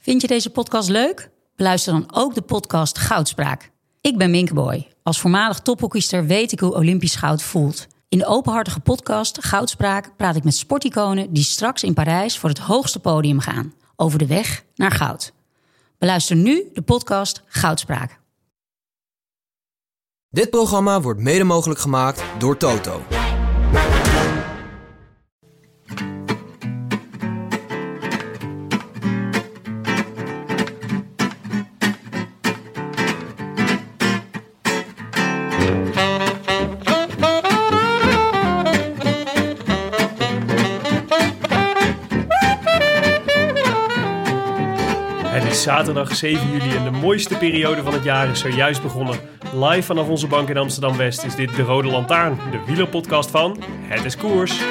Vind je deze podcast leuk? Beluister dan ook de podcast Goudspraak. Ik ben Minke Boy. Als voormalig tophockeyster weet ik hoe Olympisch goud voelt. In de openhartige podcast Goudspraak praat ik met sporticonen die straks in Parijs voor het hoogste podium gaan. Over de weg naar goud. Beluister nu de podcast Goudspraak. Dit programma wordt mede mogelijk gemaakt door Toto. Zaterdag 7 juli en de mooiste periode van het jaar is zojuist begonnen. Live vanaf onze bank in Amsterdam-West is dit De Rode Lantaarn, de wielerpodcast van Het is Koers.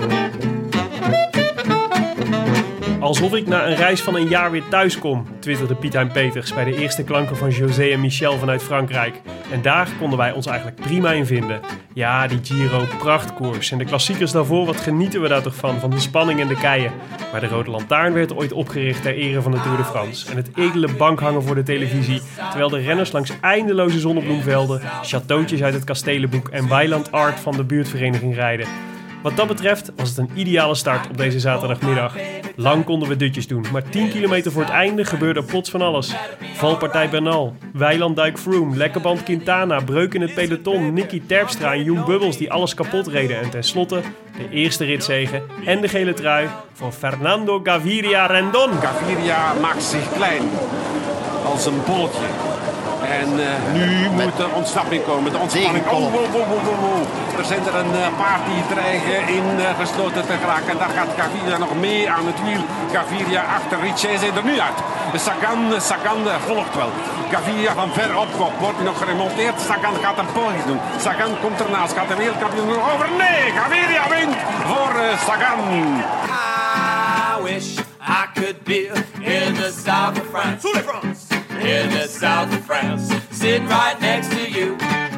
Alsof ik na een reis van een jaar weer thuis kom, twitterde Piet-Hein Peters bij de eerste klanken van José en Michel vanuit Frankrijk. En daar konden wij ons eigenlijk prima in vinden. Ja, die Giro, prachtkoers. En de klassiekers daarvoor, wat genieten we daar toch van de spanning en de keien. Maar de Rode Lantaarn werd ooit opgericht ter ere van de Tour de France. En het edele bankhangen voor de televisie, terwijl de renners langs eindeloze zonnebloemvelden, chateautjes uit het kastelenboek en weiland art van de buurtvereniging rijden. Wat dat betreft was het een ideale start op deze zaterdagmiddag. Lang konden we dutjes doen, maar 10 kilometer voor het einde gebeurde plots van alles. Valpartij Bernal, weilandduik Froome, lekkerband Quintana, breuk in het peloton, Nicky Terpstra en Young Bubbles die alles kapot reden. En tenslotte de eerste ritzege en de gele trui voor Fernando Gaviria Rendon. Gaviria maakt zich klein als een bolletje. En nu moet er ontsnapping komen. De ontspanning. Er zijn er een paar die dreigen in gesloten te geraken. En daar gaat Gaviria nog mee aan het wiel. Gaviria achter Richese er nu uit. Sagan volgt wel. Gaviria van ver op kop. Wordt nog geremonteerd. Sagan gaat een poging doen. Sagan komt ernaast. Gaat de wereldkampioen nog over? Nee, Gaviria wint voor Sagan. I wish I could be in the south of France. In the south of France, sitting right next to you.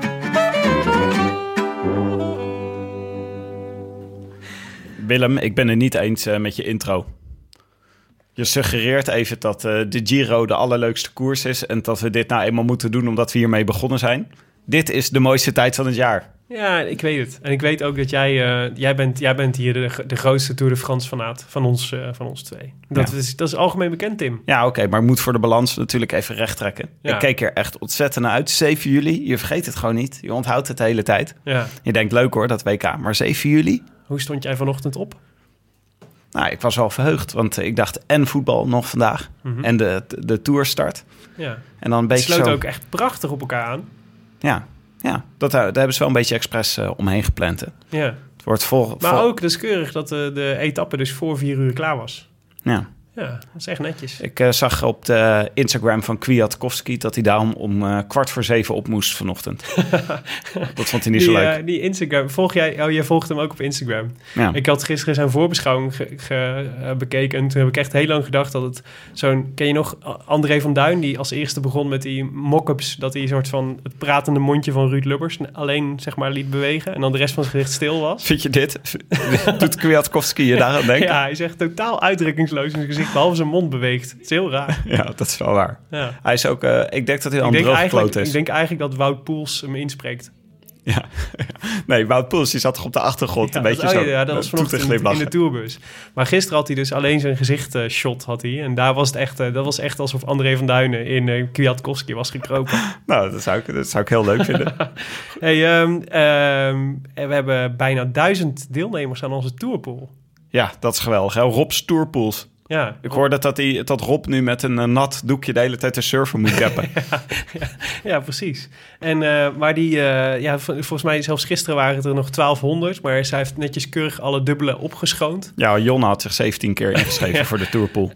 Willem, ik ben het niet eens met je intro. Je suggereert even dat de Giro de allerleukste koers is en dat we dit nou eenmaal moeten doen omdat we hiermee begonnen zijn. Dit is de mooiste tijd van het jaar. Ja, ik weet het. En ik weet ook dat jij bent hier de grootste Tour de France fanaat van ons twee. Dat is algemeen bekend, Tim. Ja, oké, maar ik moet voor de balans natuurlijk even recht trekken. Ja. Ik keek er echt ontzettend naar uit. 7 juli, je vergeet het gewoon niet. Je onthoudt het de hele tijd. Ja. Je denkt, leuk hoor, dat WK. Maar 7 juli? Hoe stond jij vanochtend op? Nou, ik was wel verheugd, want ik dacht en voetbal nog vandaag. Mm-hmm. En de Tour start. Ja. En dan een beetje het sloot ook echt prachtig op elkaar aan. Ja, daar hebben ze wel een beetje expres omheen gepland. Hè. Ja. Het wordt maar ook, dat is keurig dat de etappe dus voor 4 uur klaar was. Ja. Ja, dat is echt netjes. Ik zag op de Instagram van Kwiatkowski dat hij daarom om 6:15 op moest vanochtend. Dat vond hij niet zo leuk. Die Instagram, volg jij? Oh, jij volgt hem ook op Instagram. Ja. Ik had gisteren zijn voorbeschouwing bekeken en toen heb ik echt heel lang gedacht dat het zo'n... Ken je nog André van Duin, die als eerste begon met die mock-ups, dat hij een soort van het pratende mondje van Ruud Lubbers alleen zeg maar liet bewegen en dan de rest van zijn gezicht stil was? Vind je dit? Doet Kwiatkowski je daar aan denken? Ja, hij is echt totaal uitdrukkingsloos in zijn gezicht. Behalve zijn mond beweegt. Het is heel raar. Ja, dat is wel waar. Ja. Hij is ook... ik denk dat hij al droog gekloot is. Ik denk eigenlijk dat Wout Poels hem inspreekt. Ja. Nee, Wout Poels die zat toch op de achtergrond een beetje zo. Ja, dat was vanochtend in de tourbus. Maar gisteren had hij dus alleen zijn gezicht shot had hij. En daar was het echt, dat was echt alsof André van Duinen in Kwiatkowski was gekropen. Nou, dat zou ik heel leuk vinden. Hey, we hebben bijna 1000 deelnemers aan onze tourpool. Ja, dat is geweldig. Hè? Rob's Tourpools. Ja, ik hoorde dat Rob nu met een nat doekje de hele tijd de surfer moet deppen. ja, precies. En, maar volgens mij zelfs gisteren waren het er nog 1200. Maar zij heeft netjes keurig alle dubbele opgeschoond. Ja, Jon had zich 17 keer ingeschreven voor de tourpool.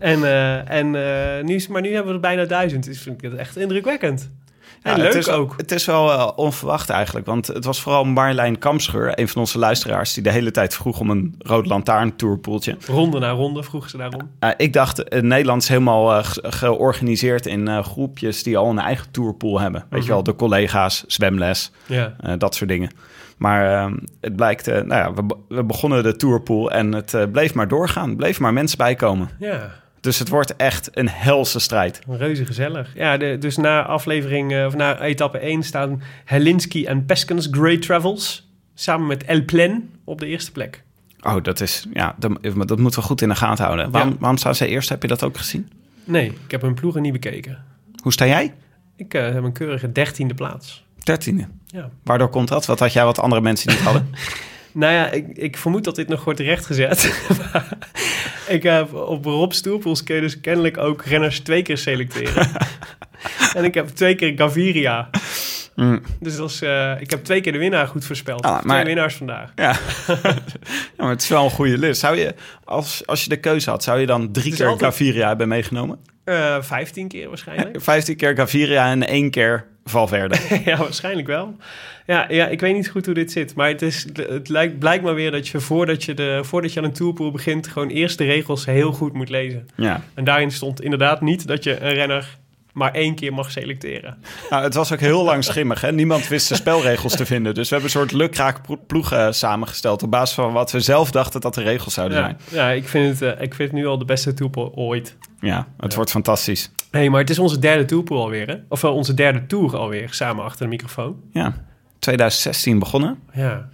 Nu hebben we er bijna 1000. Dus vind ik het echt indrukwekkend. Ja, leuk ook. Het is wel onverwacht eigenlijk. Want het was vooral Marlijn Kamscheur, een van onze luisteraars, die de hele tijd vroeg om een Rode Lantaarn tourpoeltje. Ronde na ronde vroeg ze daarom. Ik dacht, Nederland is helemaal georganiseerd in groepjes die al een eigen tourpool hebben. Weet je wel, de collega's, zwemles, dat soort dingen. Maar het blijkt, we begonnen de tourpool en het bleef maar doorgaan. Er bleef maar mensen bijkomen. Ja. Dus het wordt echt een helse strijd. Reuze gezellig. Ja, dus na aflevering, of na etappe 1 staan Helinski en Peskens Great Travels samen met El Plen op de eerste plek. Oh, dat is... Ja, dat moeten we goed in de gaten houden. Waarom staan ze eerst? Heb je dat ook gezien? Nee, ik heb hun ploegen niet bekeken. Hoe sta jij? Ik heb een keurige 13e plaats. 13e? Ja. Waardoor komt dat? Wat had jij wat andere mensen niet hadden? Nou ja, ik vermoed dat dit nog wordt rechtgezet. Ik heb op Rob Stoelpools kun je dus kennelijk ook renners 2 keer selecteren. En ik heb 2 keer Gaviria. Dus dat is, ik heb 2 keer de winnaar goed voorspeld. 2 winnaars vandaag. Ja. Maar het is wel een goede list. Zou je, als je de keuze had, zou je dan 3 keer Gaviria hebben meegenomen? 15 keer waarschijnlijk. 15 keer Gaviria en 1 keer Valverde. Ja, waarschijnlijk wel. Ja, ik weet niet goed hoe dit zit. Maar blijkt maar weer dat je voordat je aan een tourpool begint, gewoon eerst de regels heel goed moet lezen. Ja. En daarin stond inderdaad niet dat je een renner maar 1 keer mag selecteren. Nou, het was ook heel lang schimmig. Hè? Niemand wist de spelregels te vinden. Dus we hebben een soort lukraak ploeg samengesteld op basis van wat we zelf dachten dat de regels zouden zijn. Ja, ik vind het nu al de beste tourpool ooit. Ja, het wordt fantastisch. Hey, maar het is onze derde tourpool alweer, hè? Of wel onze derde tour alweer, samen achter de microfoon. Ja, 2016 begonnen. Ja.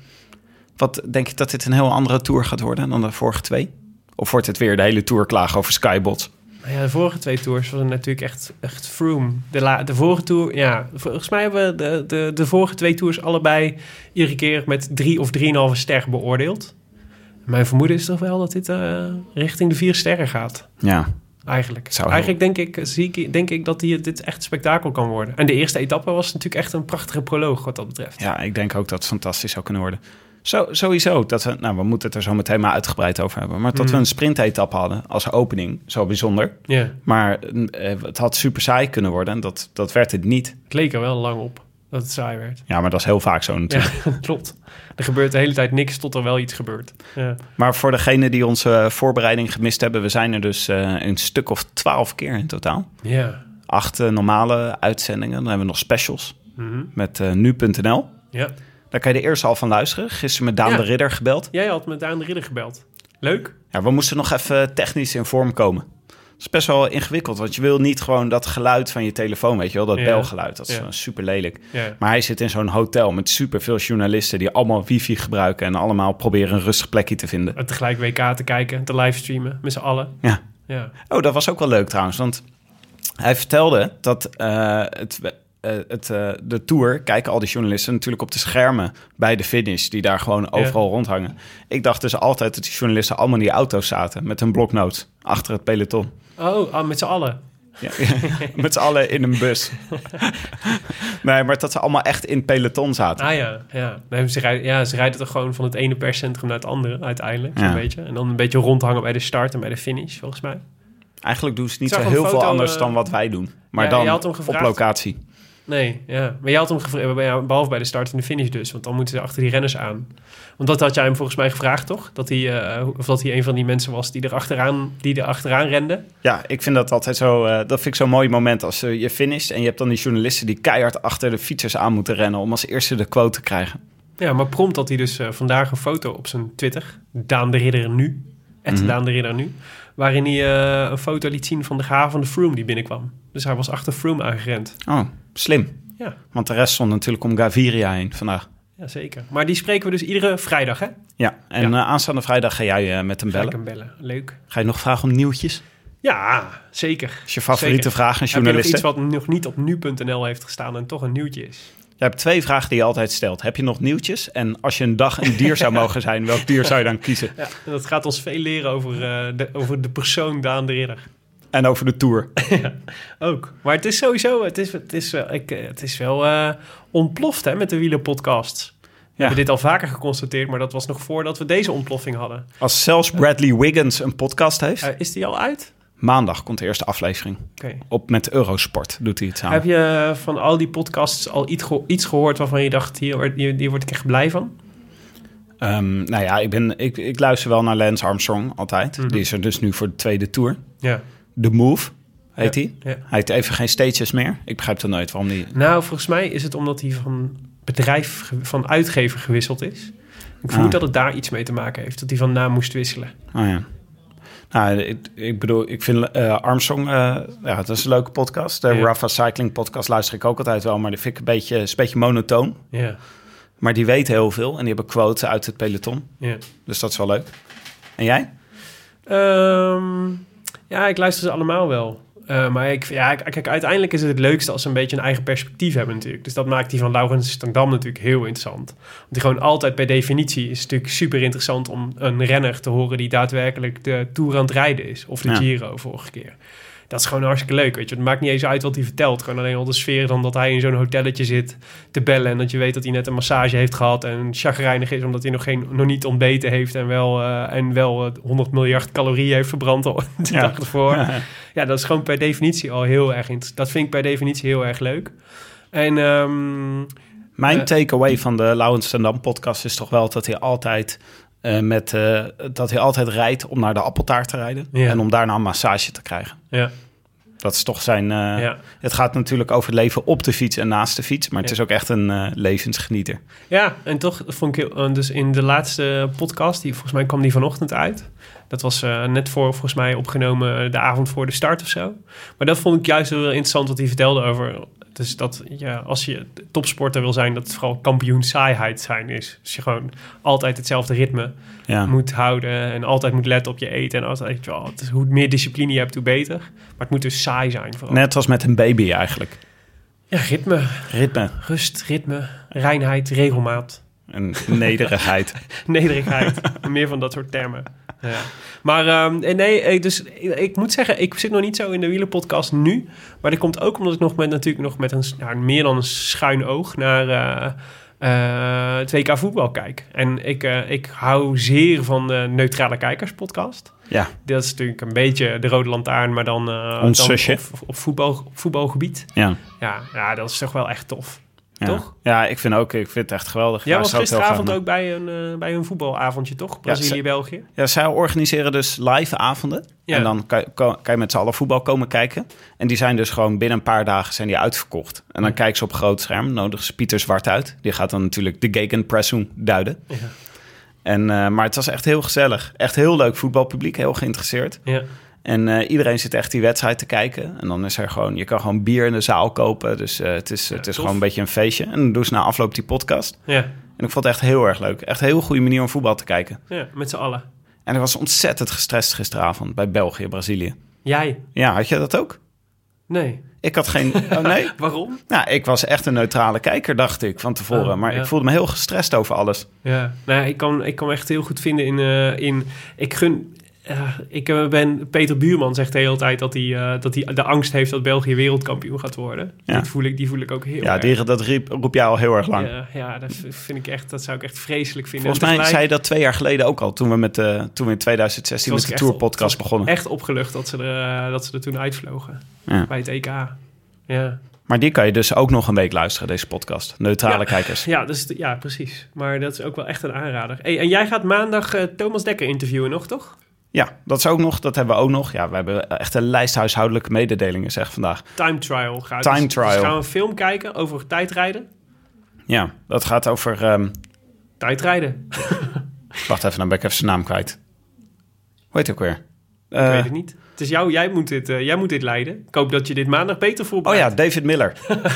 Wat denk je dat dit een heel andere tour gaat worden dan de vorige 2? Of wordt het weer de hele tour klagen over Skybots? Ja, de vorige 2 tours waren natuurlijk echt Froome. De vorige tour, ja, volgens mij hebben we de vorige 2 tours allebei iedere keer met 3 of 3,5 ster beoordeeld. Mijn vermoeden is toch wel dat dit richting de 4 sterren gaat. Ja. Eigenlijk denk ik dat dit echt spektakel kan worden. En de eerste etappe was natuurlijk echt een prachtige proloog wat dat betreft. Ja, ik denk ook dat het fantastisch zou kunnen worden. Sowieso, dat we moeten het er zo meteen maar uitgebreid over hebben. Maar dat we een sprintetappe hadden als opening, zo bijzonder. Yeah. Maar het had super saai kunnen worden en dat werd het niet. Het leek er wel lang op dat het saai werd. Ja, maar dat is heel vaak zo natuurlijk. Ja, klopt. Er gebeurt de hele tijd niks tot er wel iets gebeurt. Ja. Maar voor degenen die onze voorbereiding gemist hebben, we zijn er dus een stuk of 12 keer in totaal. Ja. Yeah. 8 normale uitzendingen. Dan hebben we nog specials met nu.nl. Ja. Daar kan je de eerste al van luisteren. Gisteren met Daan de Ridder gebeld. Jij had met Daan de Ridder gebeld. Leuk. Ja, we moesten nog even technisch in vorm komen. Dat is best wel ingewikkeld, want je wil niet gewoon dat geluid van je telefoon, weet je wel, dat belgeluid. Dat is super lelijk. Ja. Maar hij zit in zo'n hotel met super veel journalisten die allemaal wifi gebruiken en allemaal proberen een rustig plekje te vinden. En tegelijk WK te kijken, te livestreamen met z'n allen. Ja. Oh, dat was ook wel leuk trouwens, want hij vertelde dat de Tour kijken al die journalisten natuurlijk op de schermen bij de finish die daar gewoon overal rondhangen. Ik dacht dus altijd dat die journalisten allemaal in die auto's zaten met hun bloknoot achter het peloton. Oh, met z'n allen? Ja, met z'n allen in een bus. Nee, maar dat ze allemaal echt in het peloton zaten. Ah ja. Nee, ze rijden toch gewoon van het ene perscentrum naar het andere uiteindelijk, zo'n beetje. En dan een beetje rondhangen bij de start en bij de finish, volgens mij. Eigenlijk doen ze niet zo heel veel anders dan wat wij doen. Maar dan op locatie. Nee, ja. Maar je had hem gevraagd, behalve bij de start en de finish dus. Want dan moeten ze achter die renners aan. Want dat had jij hem volgens mij gevraagd, toch? Dat hij een van die mensen was die er achteraan rende. Ja, ik vind dat altijd zo... dat vind ik zo'n mooi moment als je finisht en je hebt dan die journalisten die keihard achter de fietsers aan moeten rennen om als eerste de quote te krijgen. Ja, maar prompt had hij dus vandaag een foto op zijn Twitter. Daan de Ridder nu. Daan de Ridder nu. Waarin hij een foto liet zien van de gave van de Froome die binnenkwam. Dus hij was achter Froome aangerend. Oh, slim. Ja. Want de rest stond natuurlijk om Gaviria heen vandaag. Ja, zeker. Maar die spreken we dus iedere vrijdag, hè? Ja, en aanstaande vrijdag ga jij met hem bellen. Ga ik hem bellen. Leuk. Ga je nog vragen om nieuwtjes? Ja, zeker. Is je favoriete vraag aan journalisten? Heb je nog iets wat nog niet op nu.nl heeft gestaan en toch een nieuwtje is? Je hebt 2 vragen die je altijd stelt. Heb je nog nieuwtjes? En als je een dag een dier zou mogen zijn, welk dier zou je dan kiezen? Ja, en dat gaat ons veel leren over de persoon Daan de Ridder. En over de Tour. Ja, ook. Maar het is sowieso... Het is wel ontploft, hè, met de wielerpodcasts. We hebben dit al vaker geconstateerd, maar dat was nog voordat we deze ontploffing hadden. Als zelfs Bradley Wiggins een podcast heeft... is die al uit? Maandag komt de eerste aflevering. Okay. Met Eurosport doet hij het samen. Heb je van al die podcasts al iets gehoord waarvan je dacht... hier word ik echt blij van? Nou ja, ik luister wel naar Lance Armstrong altijd. Mm-hmm. Die is er dus nu voor de tweede Tour. Ja. The Move heet hij. Ja. Hij heeft even geen stages meer. Ik begrijp dan nooit waarom die... Nou, volgens mij is het omdat hij van uitgever gewisseld is. Ik vermoed dat het daar iets mee te maken heeft. Dat hij van naam moest wisselen. Oh ja. Nou, ik bedoel, ik vind Armstrong, dat is een leuke podcast. De Rafa Cycling podcast luister ik ook altijd wel, maar die vind ik een beetje monotoon. Ja. Maar die weten heel veel en die hebben quotes uit het peloton. Ja. Dus dat is wel leuk. En jij? Ik luister ze allemaal wel. Maar kijk, uiteindelijk is het leukste als ze een beetje een eigen perspectief hebben natuurlijk. Dus dat maakt die van Laurens ten Dam natuurlijk heel interessant. Want die gewoon altijd per definitie is natuurlijk super interessant om een renner te horen die daadwerkelijk de Tour aan het rijden is. Of de Giro vorige keer. Dat is gewoon hartstikke leuk, weet je. Het maakt niet eens uit wat hij vertelt. Gewoon alleen al de sfeer dan dat hij in zo'n hotelletje zit te bellen. En dat je weet dat hij net een massage heeft gehad. En chagrijnig is omdat hij nog niet ontbeten heeft. En wel 100 miljard calorieën heeft verbrand de dag ervoor. Ja, dat is gewoon per definitie al heel erg interessant. Dat vind ik per definitie heel erg leuk. En mijn takeaway van de Laurens ten Dam podcast is toch wel dat hij altijd... dat hij altijd rijdt om naar de appeltaart te rijden. Ja. En om daarna een massage te krijgen. Ja. Dat is toch zijn... Het gaat natuurlijk over het leven op de fiets en naast de fiets. Maar het is ook echt een levensgenieter. Ja, en toch vond ik... Dus in de laatste podcast, volgens mij kwam die vanochtend uit. Dat was net volgens mij opgenomen de avond voor de start of zo. Maar dat vond ik juist heel interessant wat hij vertelde over... Dus dat als je topsporter wil zijn, dat het vooral kampioen saaiheid zijn is. Dus je gewoon altijd hetzelfde ritme moet houden en altijd moet letten op je eten. En altijd, hoe meer discipline je hebt, hoe beter. Maar het moet dus saai zijn vooral. Net als met een baby eigenlijk. Ja, ritme. Rust, ritme, reinheid, regelmaat. En nederigheid. Nederigheid. Meer van dat soort termen. Ja. Maar dus ik moet zeggen, ik zit nog niet zo in de wielerpodcast nu. Maar dat komt ook omdat ik nog met een meer dan een schuin oog naar het WK voetbal kijk. En ik hou zeer van de Neutrale Kijkers podcast. Ja. Dat is natuurlijk een beetje de rode lantaarn, maar dan op voetbalgebied. Ja, dat is toch wel echt tof. Ja. Toch? Ja, ik vind het echt geweldig. Jij was gisteravond ook bij een voetbalavondje, toch? Brazilië-België. Ja, zij organiseren dus live avonden. Ja. En dan kan je met z'n allen voetbal komen kijken. En die zijn dus gewoon binnen een paar dagen zijn die uitverkocht. En dan kijken ze op groot scherm. Nodigen ze Pieter Zwart uit. Die gaat dan natuurlijk de Gegenpressing duiden. Ja. Maar het was echt heel gezellig. Echt heel leuk voetbalpubliek. Heel geïnteresseerd. Ja. En iedereen zit echt die wedstrijd te kijken. En dan is er gewoon... Je kan gewoon bier in de zaal kopen. Dus het is gewoon een beetje een feestje. En dan doen ze na afloop die podcast. Ja. En ik vond het echt heel erg leuk. Echt een heel goede manier om voetbal te kijken. Ja, met z'n allen. En ik was ontzettend gestrest gisteravond bij België, Brazilië. Jij? Ja, had je dat ook? Nee. Ik had geen... Oh, nee? Waarom? Nou, ik was echt een neutrale kijker, dacht ik, van tevoren. Maar ik voelde me heel gestrest over alles. Ja, nou, ik kan me echt heel goed vinden in ik gun... Peter Buurman zegt de hele tijd dat hij de angst heeft dat België wereldkampioen gaat worden. Ja. Die voel ik ook heel erg. Dat roep jij al heel erg lang. Ja, dat zou ik echt vreselijk vinden. Volgens mij zei je dat 2 jaar geleden ook al, toen we in 2016 met de Tour-podcast begonnen. Echt opgelucht dat ze er toen uitvlogen bij het EK. Ja. Maar die kan je dus ook nog een week luisteren, deze podcast. Neutrale kijkers. Ja, precies. Maar dat is ook wel echt een aanrader. Hey, en jij gaat maandag Thomas Dekker interviewen nog, toch? Ja, dat hebben we ook nog. Ja, we hebben echt een lijst huishoudelijke mededelingen, zeg vandaag. Time trial gaat. Dus gaan we een film kijken over tijdrijden? Ja, dat gaat over... Tijdrijden. Wacht even, dan ben ik even zijn naam kwijt. Hoe heet hij ook weer? Ik weet het niet. Het is jou, jij moet dit leiden. Ik hoop dat je dit maandag beter voorbereidt. Oh ja, David Miller.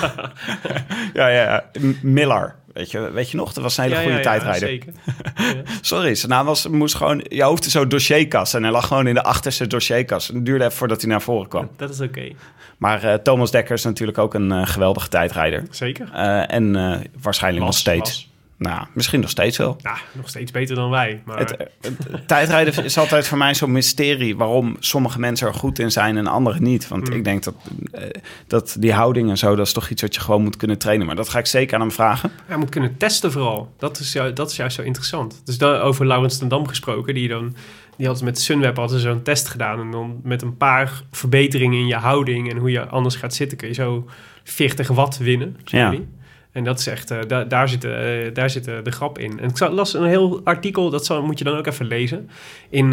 ja. Miller. Weet je nog? Dat was een hele goede tijdrijder. Zeker. Sorry, zijn naam moest gewoon... Je hoofd is zo dossierkast. En hij lag gewoon in de achterste dossierkast. Het duurde even voordat hij naar voren kwam. Dat is oké. Maar Thomas Dekker is natuurlijk ook een geweldige tijdrijder. Zeker. En waarschijnlijk nog steeds. Nou, misschien nog steeds wel. Ja, nog steeds beter dan wij. Maar... Het tijdrijden is altijd voor mij zo'n mysterie... waarom sommige mensen er goed in zijn en anderen niet. Want ik denk dat die houding en zo... dat is toch iets wat je gewoon moet kunnen trainen. Maar dat ga ik zeker aan hem vragen. Hij moet kunnen testen vooral. Dat is juist zo interessant. Dus over Laurens ten Dam gesproken... Die had met Sunweb zo'n test gedaan. En dan met een paar verbeteringen in je houding... en hoe je anders gaat zitten... kun je zo 40 watt winnen. Ja. En dat is echt, daar zit de grap in. En ik las een heel artikel, moet je dan ook even lezen. In,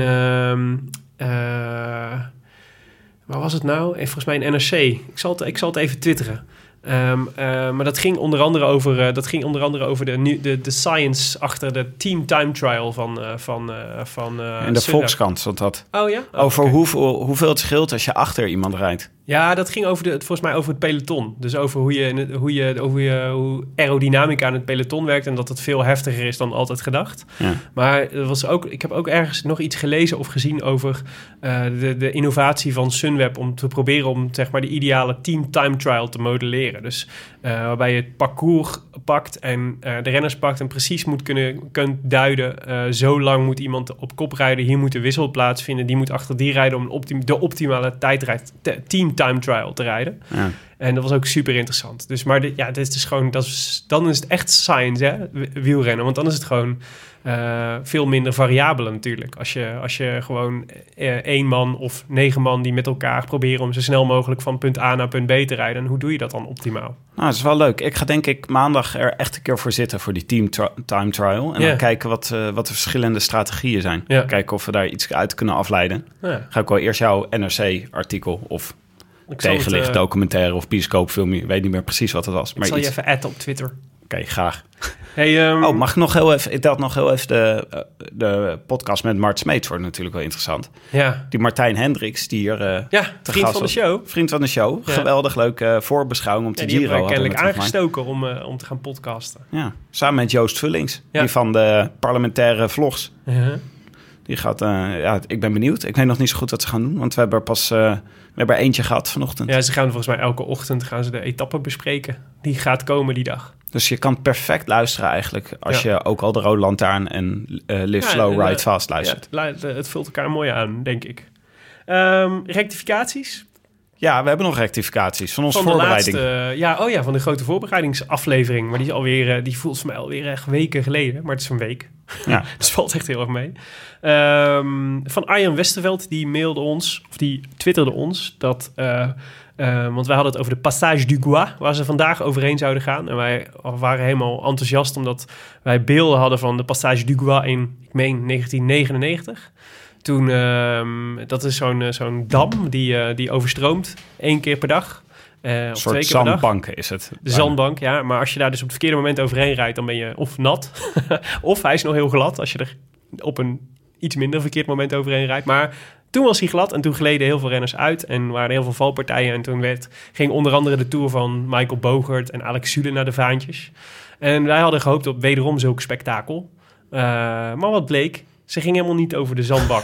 waar was het nou? Volgens mij in NRC. Ik zal het even twitteren. Maar dat ging onder andere over de science achter de team time trial van In de Sunweb. Volkskrant stond dat. Oh ja? Over hoeveel het scheelt als je achter iemand rijdt. Ja, dat ging volgens mij over het peloton. Dus over hoe aerodynamica aan het peloton werkt en dat het veel heftiger is dan altijd gedacht. Ja. Maar ik heb ook ergens nog iets gelezen of gezien over de innovatie van Sunweb om te proberen om zeg maar de ideale team time trial te modelleren. Dus waarbij je het parcours pakt en de renners pakt en precies kunt duiden. Zo lang moet iemand op kop rijden. Hier moet de wissel plaatsvinden. Die moet achter die rijden om de optimale team time trial te rijden. Ja. En dat was ook super interessant. Dus, maar dit is dus gewoon, dan is het echt science, hè, wielrennen. Want dan is het gewoon veel minder variabelen natuurlijk. Als je gewoon 1 man of 9 man die met elkaar proberen om zo snel mogelijk van punt A naar punt B te rijden. En hoe doe je dat dan optimaal? Nou, dat is wel leuk. Ik ga denk ik maandag er echt een keer voor zitten voor die team time trial. En dan kijken wat de verschillende strategieën zijn. Ja. Kijken of we daar iets uit kunnen afleiden. Ja. Ga ik wel eerst jouw NRC-artikel of tegenlicht, documentaire of bioscoopfilm. Ik weet niet meer precies wat het was. Ik zal je even adden op Twitter. Oké, graag. Hey, mag ik nog heel even... Ik dacht nog heel even de podcast met Mart Smeets wordt natuurlijk wel interessant. Ja. Die Martijn Hendricks, die hier vriend van de show. Vriend van de show. Ja. Geweldig leuke voorbeschouwing om te Giro. Die hebben we kennelijk aangestoken om te gaan podcasten. Ja, samen met Joost Vullings. Ja. Die van de parlementaire vlogs. Uh-huh. Die gaat... ik ben benieuwd. Ik weet nog niet zo goed wat ze gaan doen. Want we hebben er eentje gehad vanochtend. Ja, ze gaan volgens mij elke ochtend de etappe bespreken. Die gaat komen die dag. Dus je kan perfect luisteren eigenlijk als je ook al de Rode Lantaarn en Live Slow, Ride Fast luistert. Ja, het vult elkaar mooi aan, denk ik. Rectificaties? Ja, we hebben nog rectificaties van onze voorbereiding. Van de grote voorbereidingsaflevering. Maar die voelt voor mij alweer echt weken geleden. Maar het is een week. Ja. Dus het valt echt heel erg mee. Van Arjen Westerveld, die mailde ons, of die twitterde ons, dat... want wij hadden het over de Passage du Gois, waar ze vandaag overheen zouden gaan. En wij waren helemaal enthousiast, omdat wij beelden hadden van de Passage du Gois in, ik meen, 1999. Toen, dat is zo'n dam die overstroomt 1 keer per dag. Een soort zandbank is het. De zandbank, ja. Maar als je daar dus op het verkeerde moment overheen rijdt, dan ben je of nat, of hij is nog heel glad als je er op een iets minder verkeerd moment overheen rijdt. Maar toen was hij glad en toen gleden heel veel renners uit en waren er heel veel valpartijen. En toen ging onder andere de Tour van Michael Bogert en Alex Zülle naar de vaantjes. En wij hadden gehoopt op wederom zulk spektakel. Maar wat bleek? Ze ging helemaal niet over de zandbak.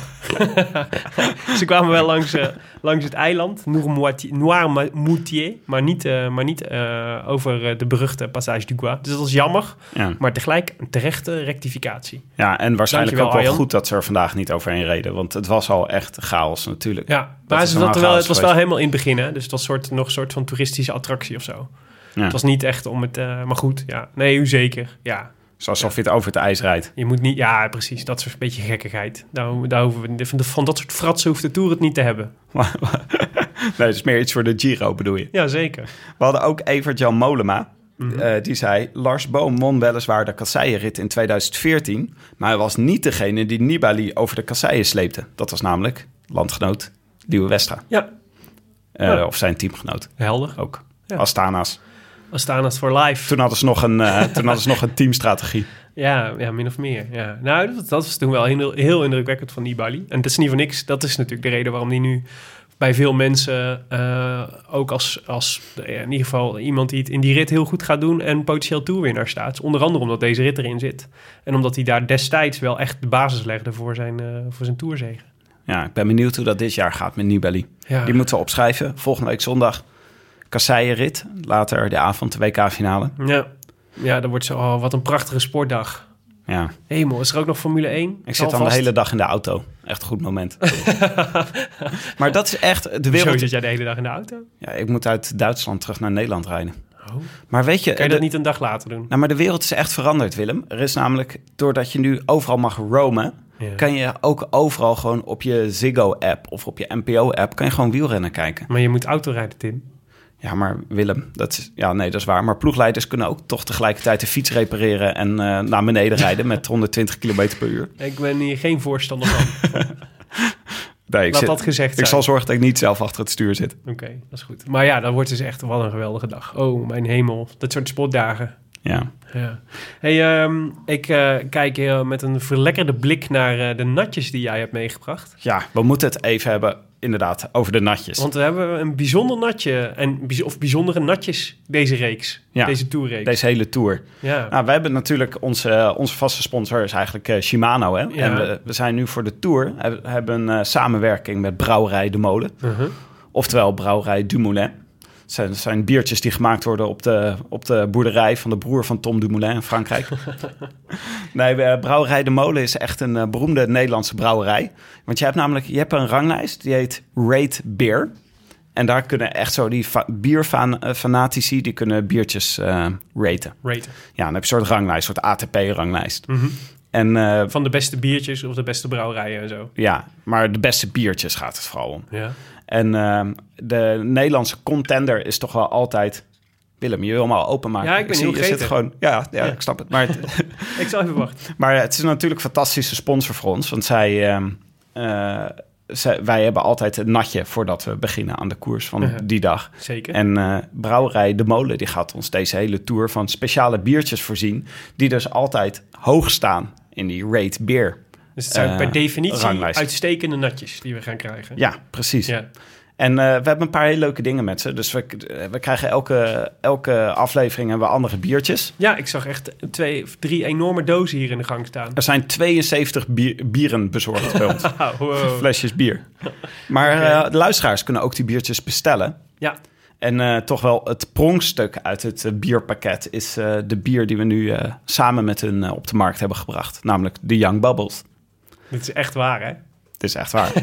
Ze kwamen wel langs het eiland, Noirmoutier, maar niet over de beruchte Passage du Gois. Dus dat was jammer, maar tegelijk een terechte rectificatie. Ja, en waarschijnlijk ook wel Arjan. goed dat ze er vandaag niet overheen reden, want het was al echt chaos natuurlijk. Ja, maar het was wel helemaal in het begin, hè? Dus het was nog een soort van toeristische attractie of zo. Ja. Het was niet echt om het... maar goed, ja. Nee, zeker, ja. Alsof je het over het ijs rijdt. Je moet niet... Ja, precies. Dat soort beetje gekkigheid. Daar hoeven we... Van dat soort fratsen hoeft de Tour het niet te hebben. Nee, het is meer iets voor de Giro, bedoel je? Ja, zeker. We hadden ook Evert-Jan Mollema. Mm-hmm. Die zei... Lars Boom won weliswaar de kasseien-rit in 2014... maar hij was niet degene die Nibali over de kasseien sleepte. Dat was namelijk landgenoot Liewe Westra. Ja. Of zijn teamgenoot. Helder. Ook. Ja. Astana's for life. Toen hadden ze nog een teamstrategie. Ja, min of meer. Ja. Nou, dat was toen wel heel indrukwekkend van Nibali. En dat is niet voor niks. Dat is natuurlijk de reden waarom die nu bij veel mensen... ook als in ieder geval iemand die het in die rit heel goed gaat doen... en potentieel toerwinnaar staat. Onder andere omdat deze rit erin zit. En omdat hij daar destijds wel echt de basis legde voor zijn tourzege. Ja, ik ben benieuwd hoe dat dit jaar gaat met Nibali. Ja. Die moeten we opschrijven. Volgende week zondag... Kasseienrit, later de avond, de WK-finale. Ja, dat wordt zo... Oh, wat een prachtige sportdag. Ja. Hemel, is er ook nog Formule 1? Ik zit dan de hele dag in de auto. Echt een goed moment. Maar dat is echt... de wereld... Zo zit jij de hele dag in de auto? Ja, ik moet uit Duitsland terug naar Nederland rijden. Oh. Maar weet je... Kan je dat niet een dag later doen? Nou, maar de wereld is echt veranderd, Willem. Er is namelijk, doordat je nu overal mag roamen... Ja. Kan je ook overal gewoon op je Ziggo-app of op je NPO-app... kan je gewoon wielrennen kijken. Maar je moet autorijden, Tim. Ja, maar Willem, dat is waar. Maar ploegleiders kunnen ook toch tegelijkertijd de fiets repareren... en naar beneden rijden met 120 km per uur. Ik ben hier geen voorstander van. Nee, Laat dat gezegd zijn. Ik zal zorgen dat ik niet zelf achter het stuur zit. Oké, dat is goed. Maar ja, dan wordt het dus echt wel een geweldige dag. Oh, mijn hemel. Dat soort sportdagen. Ja. Ja. Hey, ik kijk met een verlekkerde blik naar de natjes die jij hebt meegebracht. Ja, we moeten het even hebben, inderdaad, over de natjes. Want we hebben een bijzonder natje, of bijzondere natjes deze reeks. Ja, deze tourreeks. Deze hele tour. Ja. Nou, we hebben natuurlijk onze vaste sponsor is eigenlijk Shimano. Hè? Ja. En we zijn nu voor de tour, hebben een samenwerking met Brouwerij De Molen. Oftewel Brouwerij Dumoulin. Het zijn biertjes die gemaakt worden op de boerderij van de broer van Tom Dumoulin in Frankrijk. Nee, Brouwerij De Molen is echt een beroemde Nederlandse brouwerij. Want je hebt een ranglijst, die heet Rate Beer. En daar kunnen echt zo die bierfanatici, die kunnen biertjes raten. Ja, dan heb je een soort ranglijst, een soort ATP-ranglijst. En, van de beste biertjes of de beste brouwerijen en zo. Ja, maar de beste biertjes gaat het vooral om. Ja. En de Nederlandse contender is toch wel altijd... Willem, je wil hem al openmaken. Ja, ik ben heel zit gewoon. Ja, ik snap het. Maar ik zal even wachten. Maar het is natuurlijk een fantastische sponsor voor ons. Want wij hebben altijd een natje voordat we beginnen aan de koers van die dag. Zeker. En Brouwerij De Molen die gaat ons deze hele tour van speciale biertjes voorzien... die dus altijd hoog staan in die Rate Beer. Dus het zijn per definitie ranglijst. Uitstekende natjes die we gaan krijgen. Ja, precies. Ja. En we hebben een paar hele leuke dingen met ze. Dus we krijgen elke aflevering hebben we andere biertjes. Ja, ik zag echt 2 of 3 enorme dozen hier in de gang staan. Er zijn 72 bieren bezorgd bij ons. Wow. Flesjes bier. Maar de luisteraars kunnen ook die biertjes bestellen. Ja. En toch wel het pronkstuk uit het bierpakket is de bier die we nu samen met hun op de markt hebben gebracht. Namelijk de Young Bubbles. Dit is echt waar, hè? Het is echt waar.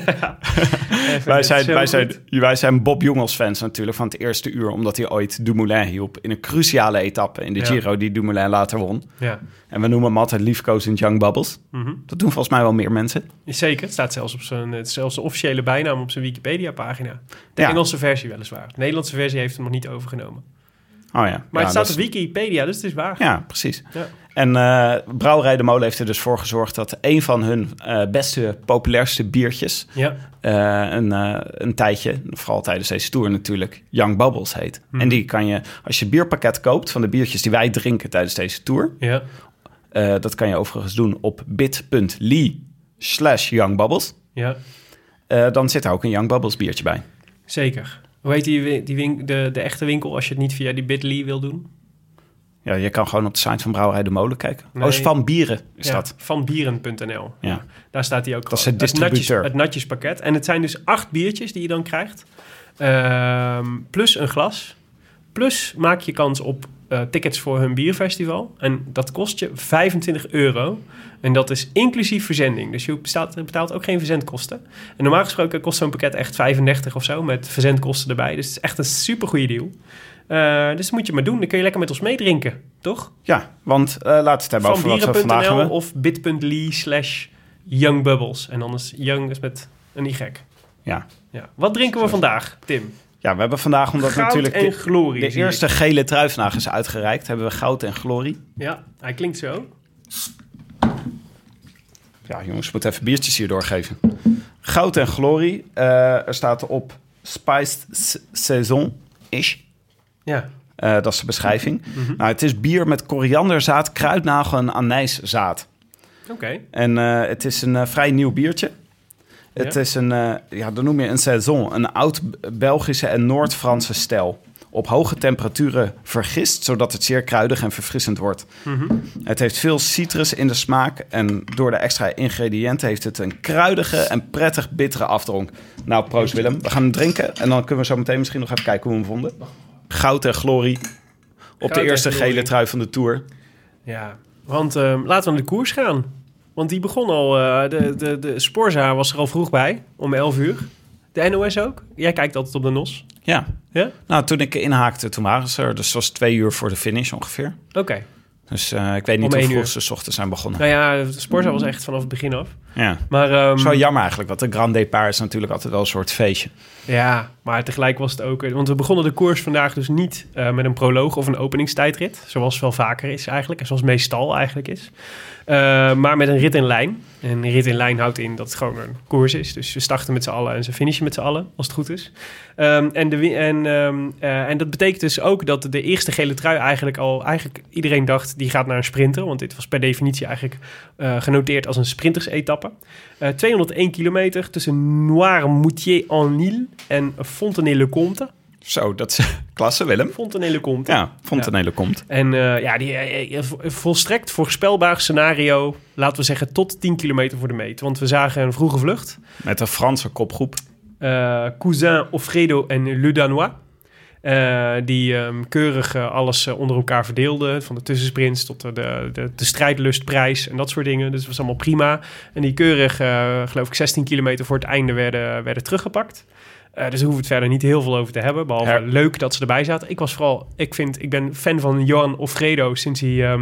wij zijn Bob Jongels fans natuurlijk van het eerste uur... omdat hij ooit Dumoulin hielp in een cruciale etappe in de Giro... die Dumoulin later won. Ja. En we noemen hem altijd liefkozend Young Bubbles. Dat doen volgens mij wel meer mensen. Zeker, het staat zelfs de officiële bijnaam op zijn Wikipedia-pagina. De Engelse versie weliswaar. De Nederlandse versie heeft hem nog niet overgenomen. Oh ja. Maar het staat op Wikipedia, dus het is waar. Ja, precies. Ja. En Brouwerij De Molen heeft er dus voor gezorgd... dat een van hun beste, populairste biertjes... een tijdje, vooral tijdens deze tour natuurlijk... Young Bubbles heet. En die kan je, als je het bierpakket koopt... van de biertjes die wij drinken tijdens deze tour... dat kan je overigens doen op bit.ly/youngbubbles. Ja. Dan zit er ook een Young Bubbles biertje bij. Zeker. Hoe heet de echte winkel als je het niet via die bit.ly wil doen? Ja, je kan gewoon op de site van Brouwerij De Molen kijken. Nee. Is Van Bieren, is dat? Vanbieren.nl. Ja. Daar staat hij ook. Dat is het distributeur. Het natjespakket. En het zijn dus 8 biertjes die je dan krijgt. Plus een glas. Plus maak je kans op tickets voor hun bierfestival. En dat kost je €25. En dat is inclusief verzending. Dus je betaalt ook geen verzendkosten. En normaal gesproken kost zo'n pakket echt 35 of zo... met verzendkosten erbij. Dus het is echt een supergoeie deal. Dus dat moet je maar doen. Dan kun je lekker met ons meedrinken, toch? Ja, want laten we het hebben over wat we vandaag hebben. Of bit.ly/youngbubbles. En anders young is met een Y. Ja. Wat drinken we vandaag, Tim? Ja, we hebben vandaag, omdat Goud natuurlijk en glorie, de eerste gele trui vandaag is uitgereikt... hebben we Goud en Glorie. Ja, hij klinkt zo. Ja, jongens, we moeten even biertjes hier doorgeven. Goud en Glorie. Er staat op Spiced Saison-ish. Ja. Dat is de beschrijving. Nou, het is bier met korianderzaad, kruidnagel en anijszaad. Oké. En het is een vrij nieuw biertje. Het is dan noem je een saison, een oud-Belgische en Noord-Franse stijl. Op hoge temperaturen vergist, zodat het zeer kruidig en verfrissend wordt. Het heeft veel citrus in de smaak en door de extra ingrediënten heeft het een kruidige en prettig bittere afdronk. Nou, proost Willem. We gaan hem drinken en dan kunnen we zo meteen misschien nog even kijken hoe we hem vonden. Goud en Glorie op de eerste gele trui van de Tour. Ja, want laten we naar de koers gaan. Want die begon al, de Sporza was er al vroeg bij, om 11 uur. De NOS ook? Jij kijkt altijd op de NOS. Ja. Nou, toen ik inhaakte, toen waren ze er. Dus het was 2 uur voor de finish ongeveer. Oké. Dus ik weet niet hoe vroeg ze 's ochtends zijn begonnen. Nou ja, de Sporza was echt vanaf het begin af. Ja. Maar, het is wel jammer eigenlijk, want de Grand Départ is natuurlijk altijd wel een soort feestje. Ja, Maar tegelijk was het ook... Want we begonnen de koers vandaag dus niet met een proloog of een openingstijdrit. Zoals wel vaker is eigenlijk. En zoals meestal eigenlijk is. Maar met een rit in lijn. En een rit in lijn houdt in dat het gewoon een koers is. Dus we starten met z'n allen en ze finishen met z'n allen, als het goed is. En dat betekent dus ook dat de eerste gele trui eigenlijk iedereen dacht, die gaat naar een sprinter. Want dit was per definitie eigenlijk genoteerd als een sprintersetappe. 201 kilometer tussen Noirmoutier-en-Île en Fontenay-le-Comte. Zo, dat is klasse, Willem. Fontenay-le-Comte. Ja, Fontenay-le-Comte. En die volstrekt voorspelbaar scenario, laten we zeggen, tot 10 kilometer voor de meet. Want we zagen een vroege vlucht. Met een Franse kopgroep. Cousin, Offredo en Le Danois. Die keurig alles onder elkaar verdeelden. Van de tussensprints tot de strijdlustprijs en dat soort dingen. Dus dat was allemaal prima. En die keurig, geloof ik, 16 kilometer voor het einde werden teruggepakt. Dus daar hoeven we het verder niet heel veel over te hebben. Behalve leuk dat ze erbij zaten. Ik ben fan van Johan Offredo sinds hij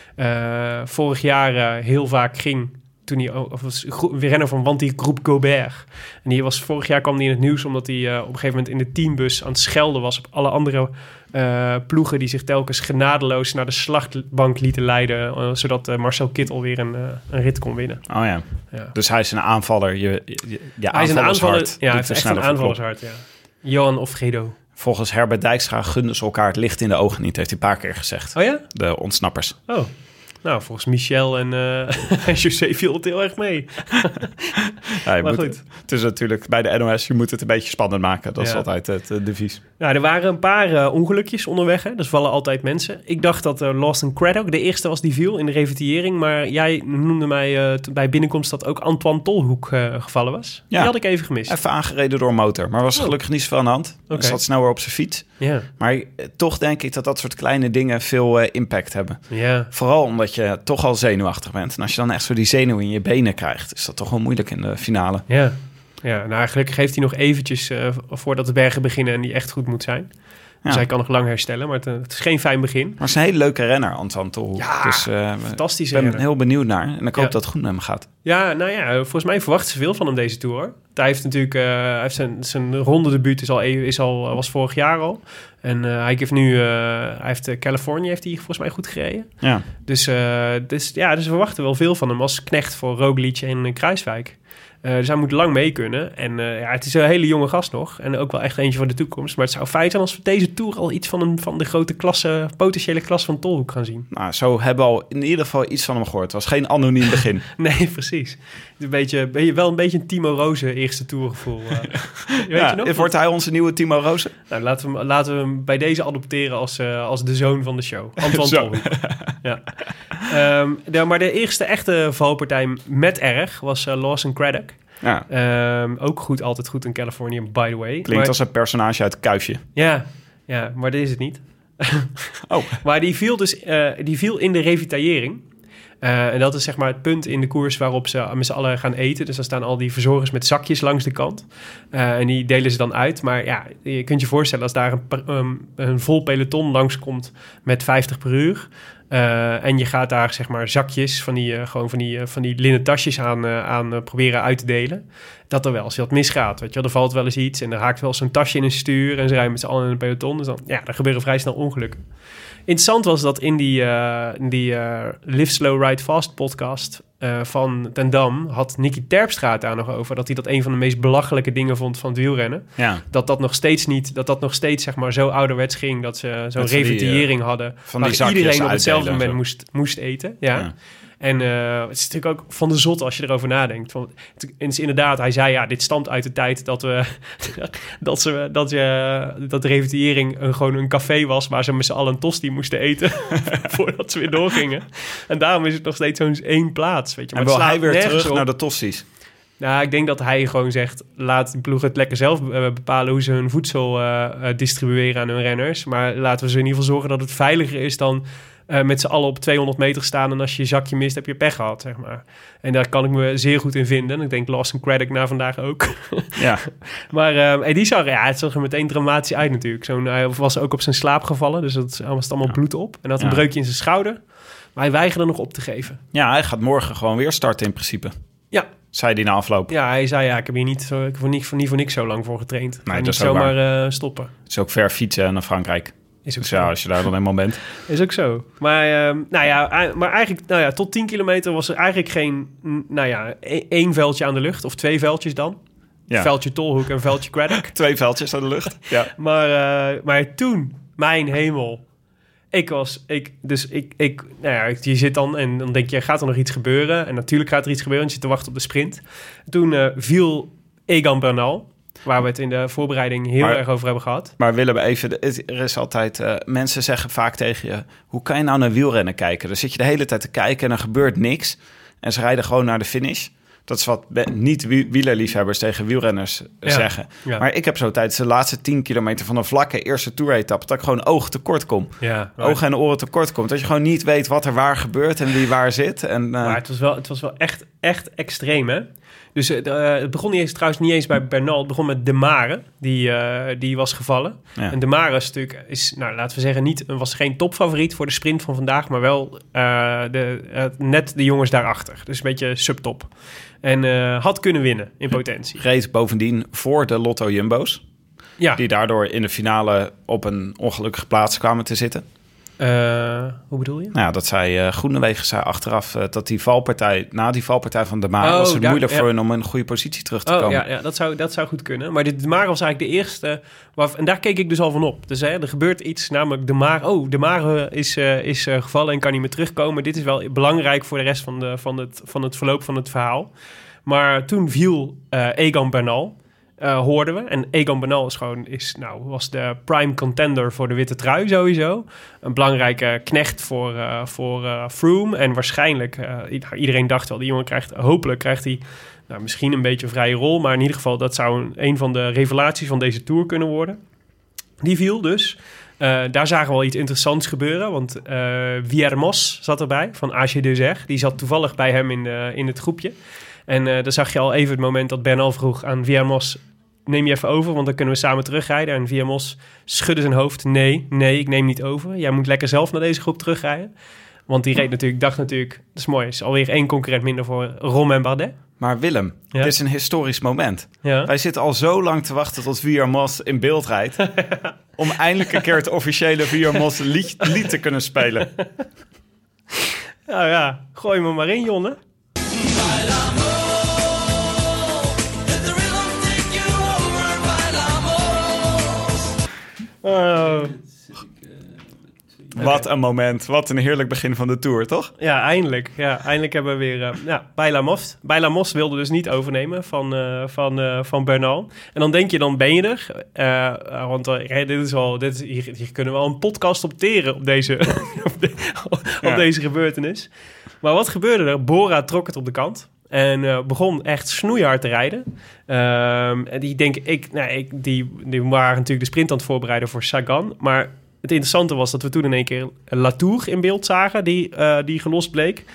vorig jaar heel vaak ging. Toen hij was renner van Wanty Groep Gobert. En vorig jaar kwam hij in het nieuws omdat hij op een gegeven moment in de teambus aan het schelden was op alle andere ploegen die zich telkens genadeloos naar de slachtbank lieten leiden, zodat Marcel Kittel weer een rit kon winnen. Oh ja. Dus hij is een aanvaller. Hij is een aanvaller. Ja, hij heeft echt een aanvallershart. Ja. Johan Offredo. Volgens Herbert Dijkstra gunden ze elkaar het licht in de ogen niet, heeft hij een paar keer gezegd. Oh ja? De ontsnappers. Oh. Nou, volgens Michel en José viel het heel erg mee. Ja, goed. Het is natuurlijk bij de NOS, je moet het een beetje spannend maken. Dat is altijd het devies. Nou, er waren een paar ongelukjes onderweg. Hè. Dus vallen altijd mensen. Ik dacht dat Lawson Craddock de eerste was die viel in de revitillering. Maar jij noemde mij bij binnenkomst dat ook Antoine Tolhoek gevallen was. Ja. Die had ik even gemist. Even aangereden door een motor. Maar was gelukkig niet zoveel aan de hand. Hij zat snel weer op zijn fiets. Ja. Maar toch denk ik dat soort kleine dingen veel impact hebben. Ja. Vooral omdat je toch al zenuwachtig bent. En als je dan echt zo die zenuw in je benen krijgt, is dat toch wel moeilijk in de finale. Ja, nou gelukkig heeft hij nog eventjes voordat de bergen beginnen en die echt goed moet zijn. Dus hij kan nog lang herstellen, maar het is geen fijn begin. Maar het is een hele leuke renner, Antoine Tolhoek. Ja, dus, fantastisch. Ik ben heel benieuwd naar en ik hoop dat het goed met hem gaat. Ja, nou ja, volgens mij verwachten ze veel van hem deze Tour. Hij heeft natuurlijk zijn rondedebuut was vorig jaar al. En hij heeft Californië heeft hij volgens mij goed gereden. Ja. Dus we verwachten wel veel van hem als knecht voor Roglic en Kruiswijk. Dus hij moet lang mee kunnen. En het is een hele jonge gast nog. En ook wel echt eentje voor de toekomst. Maar het zou fijn zijn als we deze Tour al iets van de grote klasse, potentiële klasse van Tolhoek gaan zien. Nou, zo hebben we al in ieder geval iets van hem gehoord. Het was geen anoniem begin. Nee, precies. Ben je wel een beetje een Timo Rozen eerste Tourgevoel. Weet je nog? Wordt hij onze nieuwe Timo Rozen? Nou, laten we hem bij deze adopteren als de zoon van de show. Antoine Tolhoek. Ja. Maar de eerste echte valpartij met erg was Lawson Craddock. Ja. Ook altijd goed in Californië, by the way. Klinkt als een personage uit Kuifje. Ja, maar dat is het niet. Maar die viel in de revitillering. En dat is zeg maar het punt in de koers waarop ze met z'n allen gaan eten. Dus dan staan al die verzorgers met zakjes langs de kant. En die delen ze dan uit. Maar ja, je kunt je voorstellen als daar een vol peloton langskomt met 50 per uur. En je gaat daar zeg maar zakjes van die linnen tasjes aan proberen uit te delen. Dat er wel eens wat misgaat. Weet je wel, er valt wel eens iets en er haakt wel zo'n tasje in een stuur en ze rijden met z'n allen in een peloton. Dus dan, er gebeuren vrij snel ongelukken. Interessant was dat in die Live Slow Ride Fast podcast van Ten Dam had Nicky Terpstra daar nog over. Dat hij dat een van de meest belachelijke dingen vond van het wielrennen. Ja. Dat nog steeds zeg maar zo ouderwets ging. Dat ze zo'n revitillering hadden. Waar iedereen op hetzelfde moment moest eten. Ja. En het is natuurlijk ook van de zot als je erover nadenkt. Het is inderdaad, hij zei dit stamt uit de tijd dat de revitillering gewoon een café was waar ze met z'n allen een tosti moesten eten voordat ze weer doorgingen. En daarom is het nog steeds zo'n één plaats. Weet je. Maar en wil hij weer terug naar de tosti's? Nou, ik denk dat hij gewoon zegt, laat die ploeg het lekker zelf bepalen hoe ze hun voedsel distribueren aan hun renners. Maar laten we ze in ieder geval zorgen dat het veiliger is dan met z'n allen op 200 meter staan en als je zakje mist, heb je pech gehad, zeg maar. En daar kan ik me zeer goed in vinden. En ik denk Lawson Craddock na vandaag ook. Ja. Maar het zag er meteen dramatisch uit natuurlijk. Hij was ook op zijn slaap gevallen, dus dat was allemaal bloed op. En had een breukje in zijn schouder. Maar hij weigerde nog op te geven. Ja, hij gaat morgen gewoon weer starten in principe. Zei hij na afloop. Ja, hij zei, ik heb hier niet voor niks zo lang voor getraind. Nee, niet dat is ook zomaar stoppen. Het is ook ver fietsen naar Frankrijk. Is ook Dus zo. ja, als je daar dan eenmaal bent. Is ook zo. Maar, maar eigenlijk, tot 10 kilometer was er eigenlijk geen, één veldje aan de lucht. Of 2 veldjes dan. Ja. Veldje Tolhoek en veldje Craddock. 2 veldjes aan de lucht. Ja. Maar toen, mijn hemel. Je zit dan en dan denk je, gaat er nog iets gebeuren? En natuurlijk gaat er iets gebeuren, want je zit te wachten op de sprint. Toen viel Egan Bernal, waar we het in de voorbereiding heel erg over hebben gehad. Maar Willem, even, er is altijd... mensen zeggen vaak tegen je, hoe kan je nou naar wielrennen kijken? Dan zit je de hele tijd te kijken en er gebeurt niks. En ze rijden gewoon naar de finish. Dat is wat niet-wielerliefhebbers tegen wielrenners zeggen. Ja. Maar ik heb zo tijdens de laatste 10 kilometer van een vlakke eerste toeretappe... dat ik gewoon ogen tekort kom. Ja, ogen en oren tekort komt. Dat je gewoon niet weet wat er waar gebeurt en wie waar zit. Maar het was wel echt extreem, hè? Dus het begon trouwens niet eens bij Bernal. Het begon met De Mare, die was gevallen. Ja. En De Mare is, laten we zeggen, was geen topfavoriet voor de sprint van vandaag, maar wel net de jongens daarachter. Dus een beetje subtop. En had kunnen winnen in potentie. Reed bovendien voor de Lotto Jumbo's. Ja. Die daardoor in de finale op een ongelukkige plaats kwamen te zitten. Hoe bedoel je? Nou, dat zei Groenewegen zei achteraf dat na die valpartij van De Mare was het moeilijk voor hen om in een goede positie terug te komen. Ja, dat zou goed kunnen. Maar De Mare was eigenlijk de eerste, en daar keek ik dus al van op. Dus er gebeurt iets, namelijk De Mare is gevallen en kan niet meer terugkomen. Dit is wel belangrijk voor de rest van het verloop van het verhaal. Maar toen viel Egan Bernal. Hoorden we. En Egan Bernal was de prime contender voor de witte trui sowieso. Een belangrijke knecht voor Froome. En waarschijnlijk, iedereen dacht wel, die jongen hopelijk krijgt hij misschien een beetje een vrije rol. Maar in ieder geval, dat zou een van de revelaties van deze Tour kunnen worden. Die viel dus. Daar zagen we wel iets interessants gebeuren. Want Viermos zat erbij, van AG Desert. Die zat toevallig bij hem in het groepje. En daar zag je al even het moment dat Bernal vroeg aan Viermos: neem je even over, want dan kunnen we samen terugrijden. En Viermos schudde zijn hoofd. Nee, ik neem niet over. Jij moet lekker zelf naar deze groep terugrijden. Want die dacht natuurlijk, dat is mooi, is alweer 1 concurrent minder voor Romain Bardet. Maar Willem, dit is een historisch moment. Ja. Wij zitten al zo lang te wachten tot Viermos in beeld rijdt. Om eindelijk een keer het officiële Viermos lied te kunnen spelen. Ja, gooi me maar in, Jonne. Wat een moment. Wat een heerlijk begin van de Tour, toch? Ja, eindelijk. Eindelijk hebben we weer Bijlamos wilde dus niet overnemen van Bernal. En dan denk je, dan ben je er. Want hier kunnen we wel een podcast opteren op deze, op deze gebeurtenis. Maar wat gebeurde er? Bora trok het op de kant. En begon echt snoeihard te rijden. En die waren natuurlijk de sprint aan het voorbereiden voor Sagan. Maar het interessante was dat we toen in één keer Latour in beeld zagen, die gelost bleek.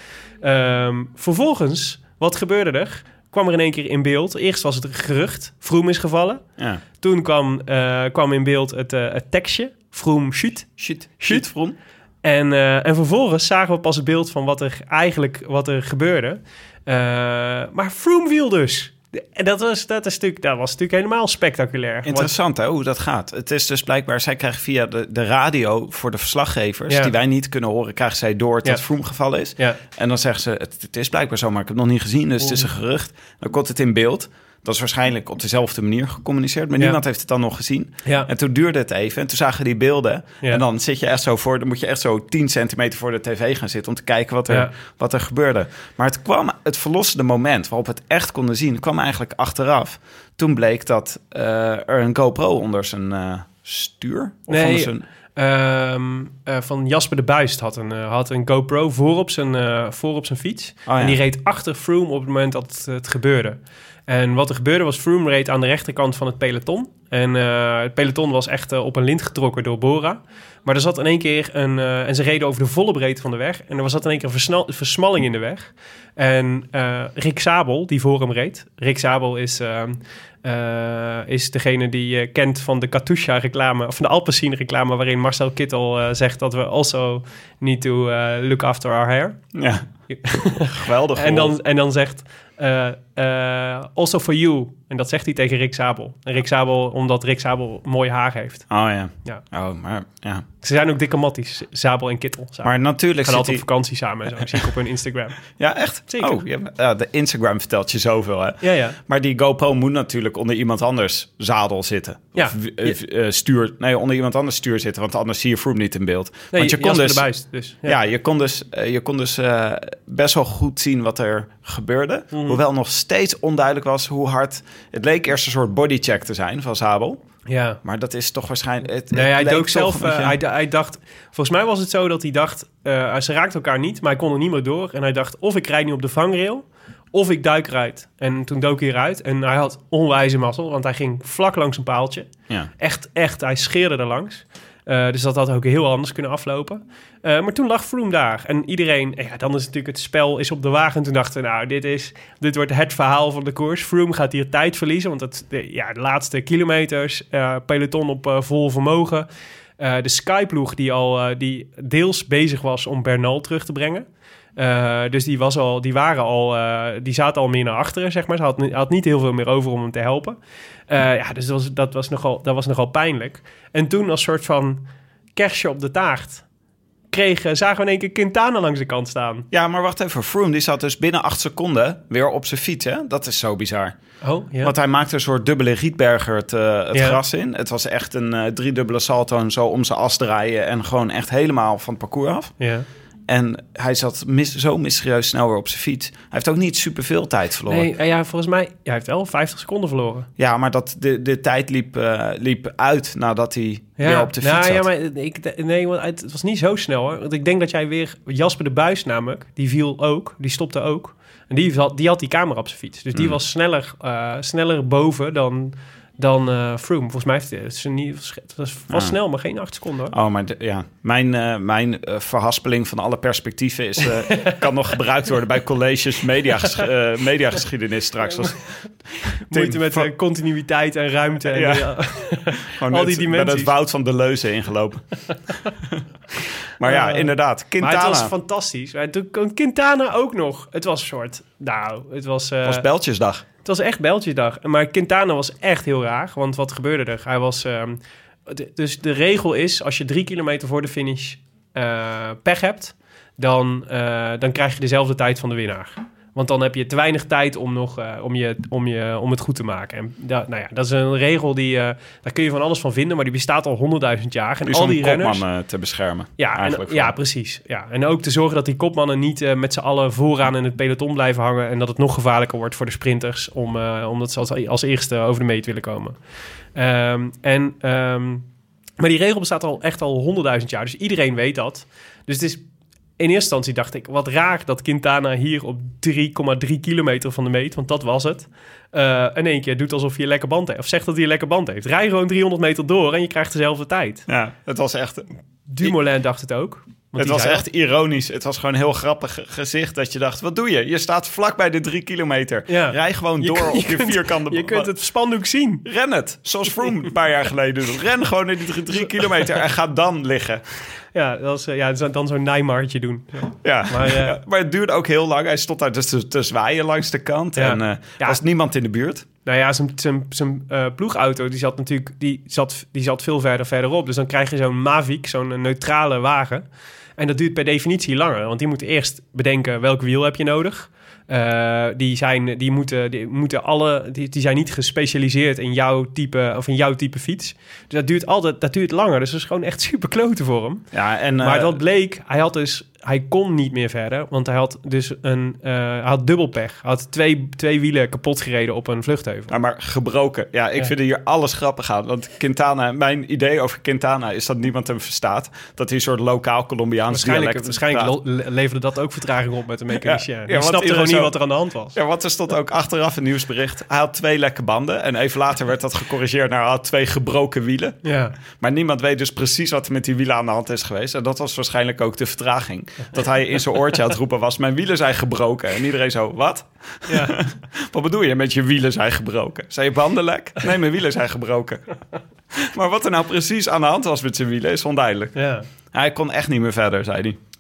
Vervolgens, wat gebeurde er? Kwam er in één keer in beeld. Eerst was het een gerucht. Froome is gevallen. Ja. Toen kwam in beeld het tekstje. Froome shoot Froome. En vervolgens zagen we pas het beeld van wat er gebeurde. Maar Froome viel dus. En dat was natuurlijk helemaal spectaculair. Interessant hè, hoe dat gaat. Het is dus blijkbaar, zij krijgen via de radio voor de verslaggevers, die wij niet kunnen horen, krijgen zij door dat Froome gevallen is. Ja. En dan zeggen ze, het is blijkbaar zo, maar ik heb het nog niet gezien, dus het is een gerucht. Dan komt het in beeld. Dat is waarschijnlijk op dezelfde manier gecommuniceerd, maar niemand heeft het dan nog gezien. Ja. En toen duurde het even en toen zagen die beelden. Ja. En dan zit je echt dan moet je echt zo 10 centimeter voor de tv gaan zitten om te kijken wat er gebeurde. Maar het verlossende moment waarop we het echt konden zien, kwam eigenlijk achteraf. Toen bleek dat er een GoPro onder zijn stuur? Of onder zijn... van Jasper de Buist had een GoPro voor op zijn fiets. En die reed achter Froome op het moment dat het gebeurde. En wat er gebeurde was, Froome reed aan de rechterkant van het peloton. En het peloton was echt op een lint getrokken door Bora. Maar er zat in één keer en ze reden over de volle breedte van de weg. En er zat in één keer een versmalling in de weg. En Rick Sabel, die voor hem reed. Rick Sabel is degene die je kent van de Katusha-reclame, of van de Alpecin-reclame, waarin Marcel Kittel zegt dat we also need to look after our hair. Ja, geweldig. En dan zegt also for you. En dat zegt hij tegen Rick Zabel. En Rick Zabel, omdat Rick Zabel mooi haar heeft. Oh ja. Ja. Oh, maar ja. Ze zijn ook dikke matties, Zabel en Kittel. Samen. Maar natuurlijk gaan zit altijd hij... op vakantie samen en zo. Zie ik op hun Instagram. Ja, echt? Zeker. Oh, ja, de Instagram vertelt je zoveel, hè? Ja. Maar die GoPro moet natuurlijk onder iemand anders zadel zitten. Ja. Of stuur... Nee, onder iemand anders stuur zitten, want anders zie je Froome niet in beeld. Nee, want je kon dus... de buis, dus. Ja, je kon dus best wel goed zien wat er gebeurde. Hoewel nog steeds onduidelijk was hoe hard... Het leek eerst een soort bodycheck te zijn van Zabel. Ja. Maar dat is toch waarschijnlijk... Hij dook zelf... hij dacht... Volgens mij was het zo dat hij dacht... ze raakten elkaar niet, maar hij kon er niet meer door. En hij dacht, of ik rijd nu op de vangrail... of ik duik eruit. En toen dook hij eruit. En hij had onwijze mazzel, want hij ging vlak langs een paaltje. Ja. Echt. Hij scheerde er langs. Dus dat had ook heel anders kunnen aflopen. Maar toen lag Froome daar. En iedereen... Ja, dan is natuurlijk het spel is op de wagen. En toen dachten we, nou, dit wordt het verhaal van de koers. Froome gaat hier tijd verliezen. Want de laatste kilometers... peloton op vol vermogen. De Sky-ploeg die deels bezig was om Bernal terug te brengen. Dus die zaten al meer naar achteren, zeg maar. Ze had niet heel veel meer over om hem te helpen. Dus dat was nogal pijnlijk. En toen als soort van kerstje op de taart... zagen we in één keer Quintana langs de kant staan. Ja, maar wacht even. Froome die zat dus binnen 8 seconden weer op zijn fiets, hè? Dat is zo bizar. Oh, ja. Want hij maakte een soort dubbele Rietberger het gras in. Het was echt een 3-dubbele salto en zo om zijn as draaien... en gewoon echt helemaal van het parcours af. Ja. En hij zat zo mysterieus snel weer op zijn fiets. Hij heeft ook niet superveel tijd verloren. Nee, ja, volgens mij... hij heeft wel 50 seconden verloren. Ja, maar de tijd liep uit nadat hij weer op de fiets zat. Ja, maar het was niet zo snel, hoor. Want ik denk dat jij weer... Jasper de Buys namelijk, die viel ook. Die stopte ook. En die had die camera op zijn fiets. Dus die was sneller boven dan Froome. Volgens mij was snel, maar geen 8 seconden. Hoor. Oh, maar mijn verhaspeling van alle perspectieven kan nog gebruikt worden bij colleges mediageschiedenis straks. Moeite met continuïteit en ruimte en al die dimensies. Met het woud van de Leuze ingelopen. Maar inderdaad, Quintana. Maar het was fantastisch. Quintana ook nog. Het was soort... het was Bijltjesdag. Het was echt Bijltjesdag. Maar Quintana was echt heel raar. Want wat gebeurde er? Hij was... dus de regel is, als je 3 kilometer voor de finish pech hebt... dan krijg je dezelfde tijd van de winnaar. Want dan heb je te weinig tijd om het goed te maken. En dat is een regel daar kun je van alles van vinden, maar die bestaat al 100.000 jaar. En al die renners kopman te beschermen. Ja, precies. Ja. En ook te zorgen dat die kopmannen niet met z'n allen vooraan in het peloton blijven hangen en dat het nog gevaarlijker wordt voor de sprinters omdat ze als eerste over de meet willen komen. Maar die regel bestaat al 100.000 jaar, dus iedereen weet dat. Dus het is... In eerste instantie dacht ik, wat raar dat Quintana hier op 3,3 kilometer van de meet, want dat was het, in één keer doet alsof hij een lekker band heeft. Of zegt dat hij een lekker band heeft. Rij gewoon 300 meter door en je krijgt dezelfde tijd. Ja, het was echt... Dumoulin dacht het ook. Het was echt ironisch. Het was gewoon een heel grappig gezicht dat je dacht, wat doe je? Je staat vlak bij de 3 kilometer. Ja. Rij gewoon door op je vierkante... Je kunt het spandoek zien. Ren het, zoals Froome een paar jaar geleden doet. Ren gewoon in die 3 kilometer en ga dan liggen. Ja, dan zo'n Nijmartje doen. Ja. Maar het duurde ook heel lang. Hij stond daar dus te zwaaien langs de kant. Ja. En was niemand in de buurt. Nou ja, zijn ploegauto die zat natuurlijk die zat veel verderop. Dus dan krijg je zo'n Mavic, zo'n neutrale wagen. En dat duurt per definitie langer. Want die moeten eerst bedenken welk wiel heb je nodig. Die zijn niet gespecialiseerd in jouw type of in jouw type fiets. Dus dat duurt langer. Dus dat is gewoon echt super kloten voor hem. Ja, maar wat bleek, hij kon niet meer verder, want hij had dus had dubbelpech. Hij had twee wielen kapot gereden op een vluchtheuvel. Maar gebroken. Ja, ik vind hier alles grappig aan. Want Quintana, mijn idee over Quintana is dat niemand hem verstaat. Dat hij een soort lokaal Colombiaans dialect Waarschijnlijk leverde dat ook vertraging op met de mechanicien. Die snapte gewoon niet wat er aan de hand was. Ja, want er stond ook achteraf een nieuwsbericht. Hij had 2 lekke banden en even later werd dat gecorrigeerd naar hij had 2 gebroken wielen. Ja. Maar niemand weet dus precies wat er met die wielen aan de hand is geweest. En dat was waarschijnlijk ook de vertraging. Dat hij in zijn oortje aan het roepen was, mijn wielen zijn gebroken. En iedereen zo, wat? Ja. Wat bedoel je met je wielen zijn gebroken? Zijn je banden lek? Nee, mijn wielen zijn gebroken. Maar wat er nou precies aan de hand was met zijn wielen is onduidelijk. Ja. Hij kon echt niet meer verder, zei hij.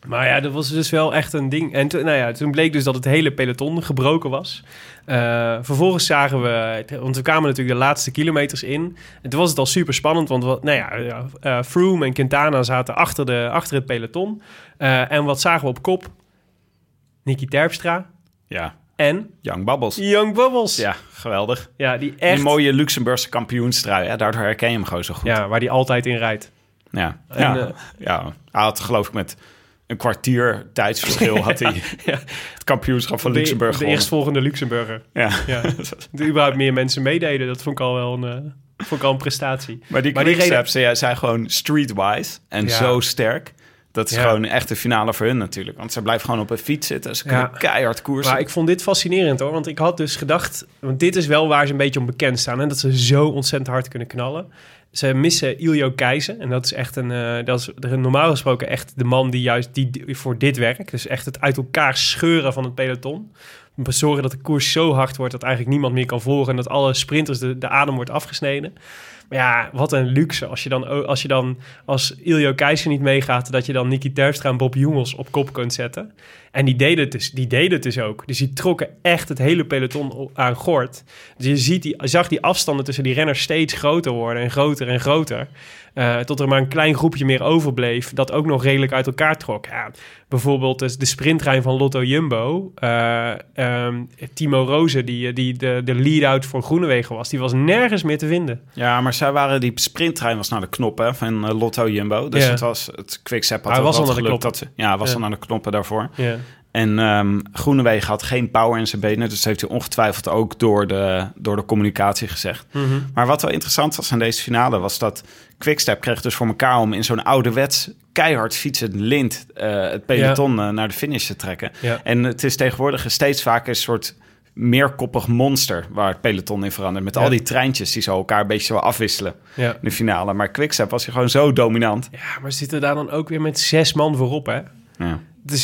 Maar ja, dat was dus wel echt een ding. En toen bleek dus dat het hele peloton gebroken was. Vervolgens zagen we... Want we kwamen natuurlijk de laatste kilometers in. En toen was het al super spannend. Want Froome en Quintana zaten achter het peloton. En wat zagen we op kop? Nicky Terpstra. Ja. En? Young Bubbles. Young Bubbles. Ja, geweldig. Ja, die echt... Die mooie Luxemburgse kampioenstrui. Ja, daardoor herken je hem gewoon zo goed. Ja, waar die altijd in rijdt. Ja. En, Hij had geloof ik met een kwartier tijdsverschil had hij het kampioenschap van Luxemburg de eerstvolgende Luxemburger. Ja. Dat überhaupt meer mensen meededen. Dat vond ik al wel een prestatie. Maar die quicksteps zijn gewoon streetwise en zo sterk. Dat is gewoon echt de finale voor hun natuurlijk. Want ze blijven gewoon op een fiets zitten. Ze kunnen keihard koersen. Maar ik vond dit fascinerend hoor. Want ik had dus gedacht... Want dit is wel waar ze een beetje om bekend staan. En dat ze zo ontzettend hard kunnen knallen. Ze missen Iljo Keijsen. En dat is echt dat is normaal gesproken echt de man die juist voor dit werk. Dus echt het uit elkaar scheuren van het peloton. Zorgen dat de koers zo hard wordt dat eigenlijk niemand meer kan volgen. En dat alle sprinters de adem wordt afgesneden. Maar ja, wat een luxe. Als je dan als Iljo Keijsen niet meegaat, dat je dan Nicky Terpstra en Bob Jungels op kop kunt zetten. En die deden het dus ook. Dus die trokken echt het hele peloton aan gort. Dus je zag die afstanden tussen die renners steeds groter worden en groter en groter. Tot er maar een klein groepje meer overbleef, dat ook nog redelijk uit elkaar trok. Ja, bijvoorbeeld de sprinttrein van Lotto Jumbo. Timo Roze, die de lead-out voor Groenewegen was, die was nergens meer te vinden. Ja, maar die sprinttrein was naar de knoppen van Lotto Jumbo. Dus het was het Quickstep had was al naar de knoppen. Was al naar de knoppen daarvoor. Ja. En Groenewegen had geen power in zijn benen. Dus dat heeft hij ongetwijfeld ook door de communicatie gezegd. Mm-hmm. Maar wat wel interessant was aan deze finale was dat Quickstep kreeg dus voor elkaar om in zo'n ouderwets keihard fietsend lint het peloton naar de finish te trekken. Ja. En het is tegenwoordig steeds vaker een soort meerkoppig monster waar het peloton in verandert. Met al die treintjes die zo elkaar een beetje zo afwisselen in de finale. Maar Quickstep was gewoon zo dominant. Ja, maar zitten daar dan ook weer met 6 man voorop, hè? Ja.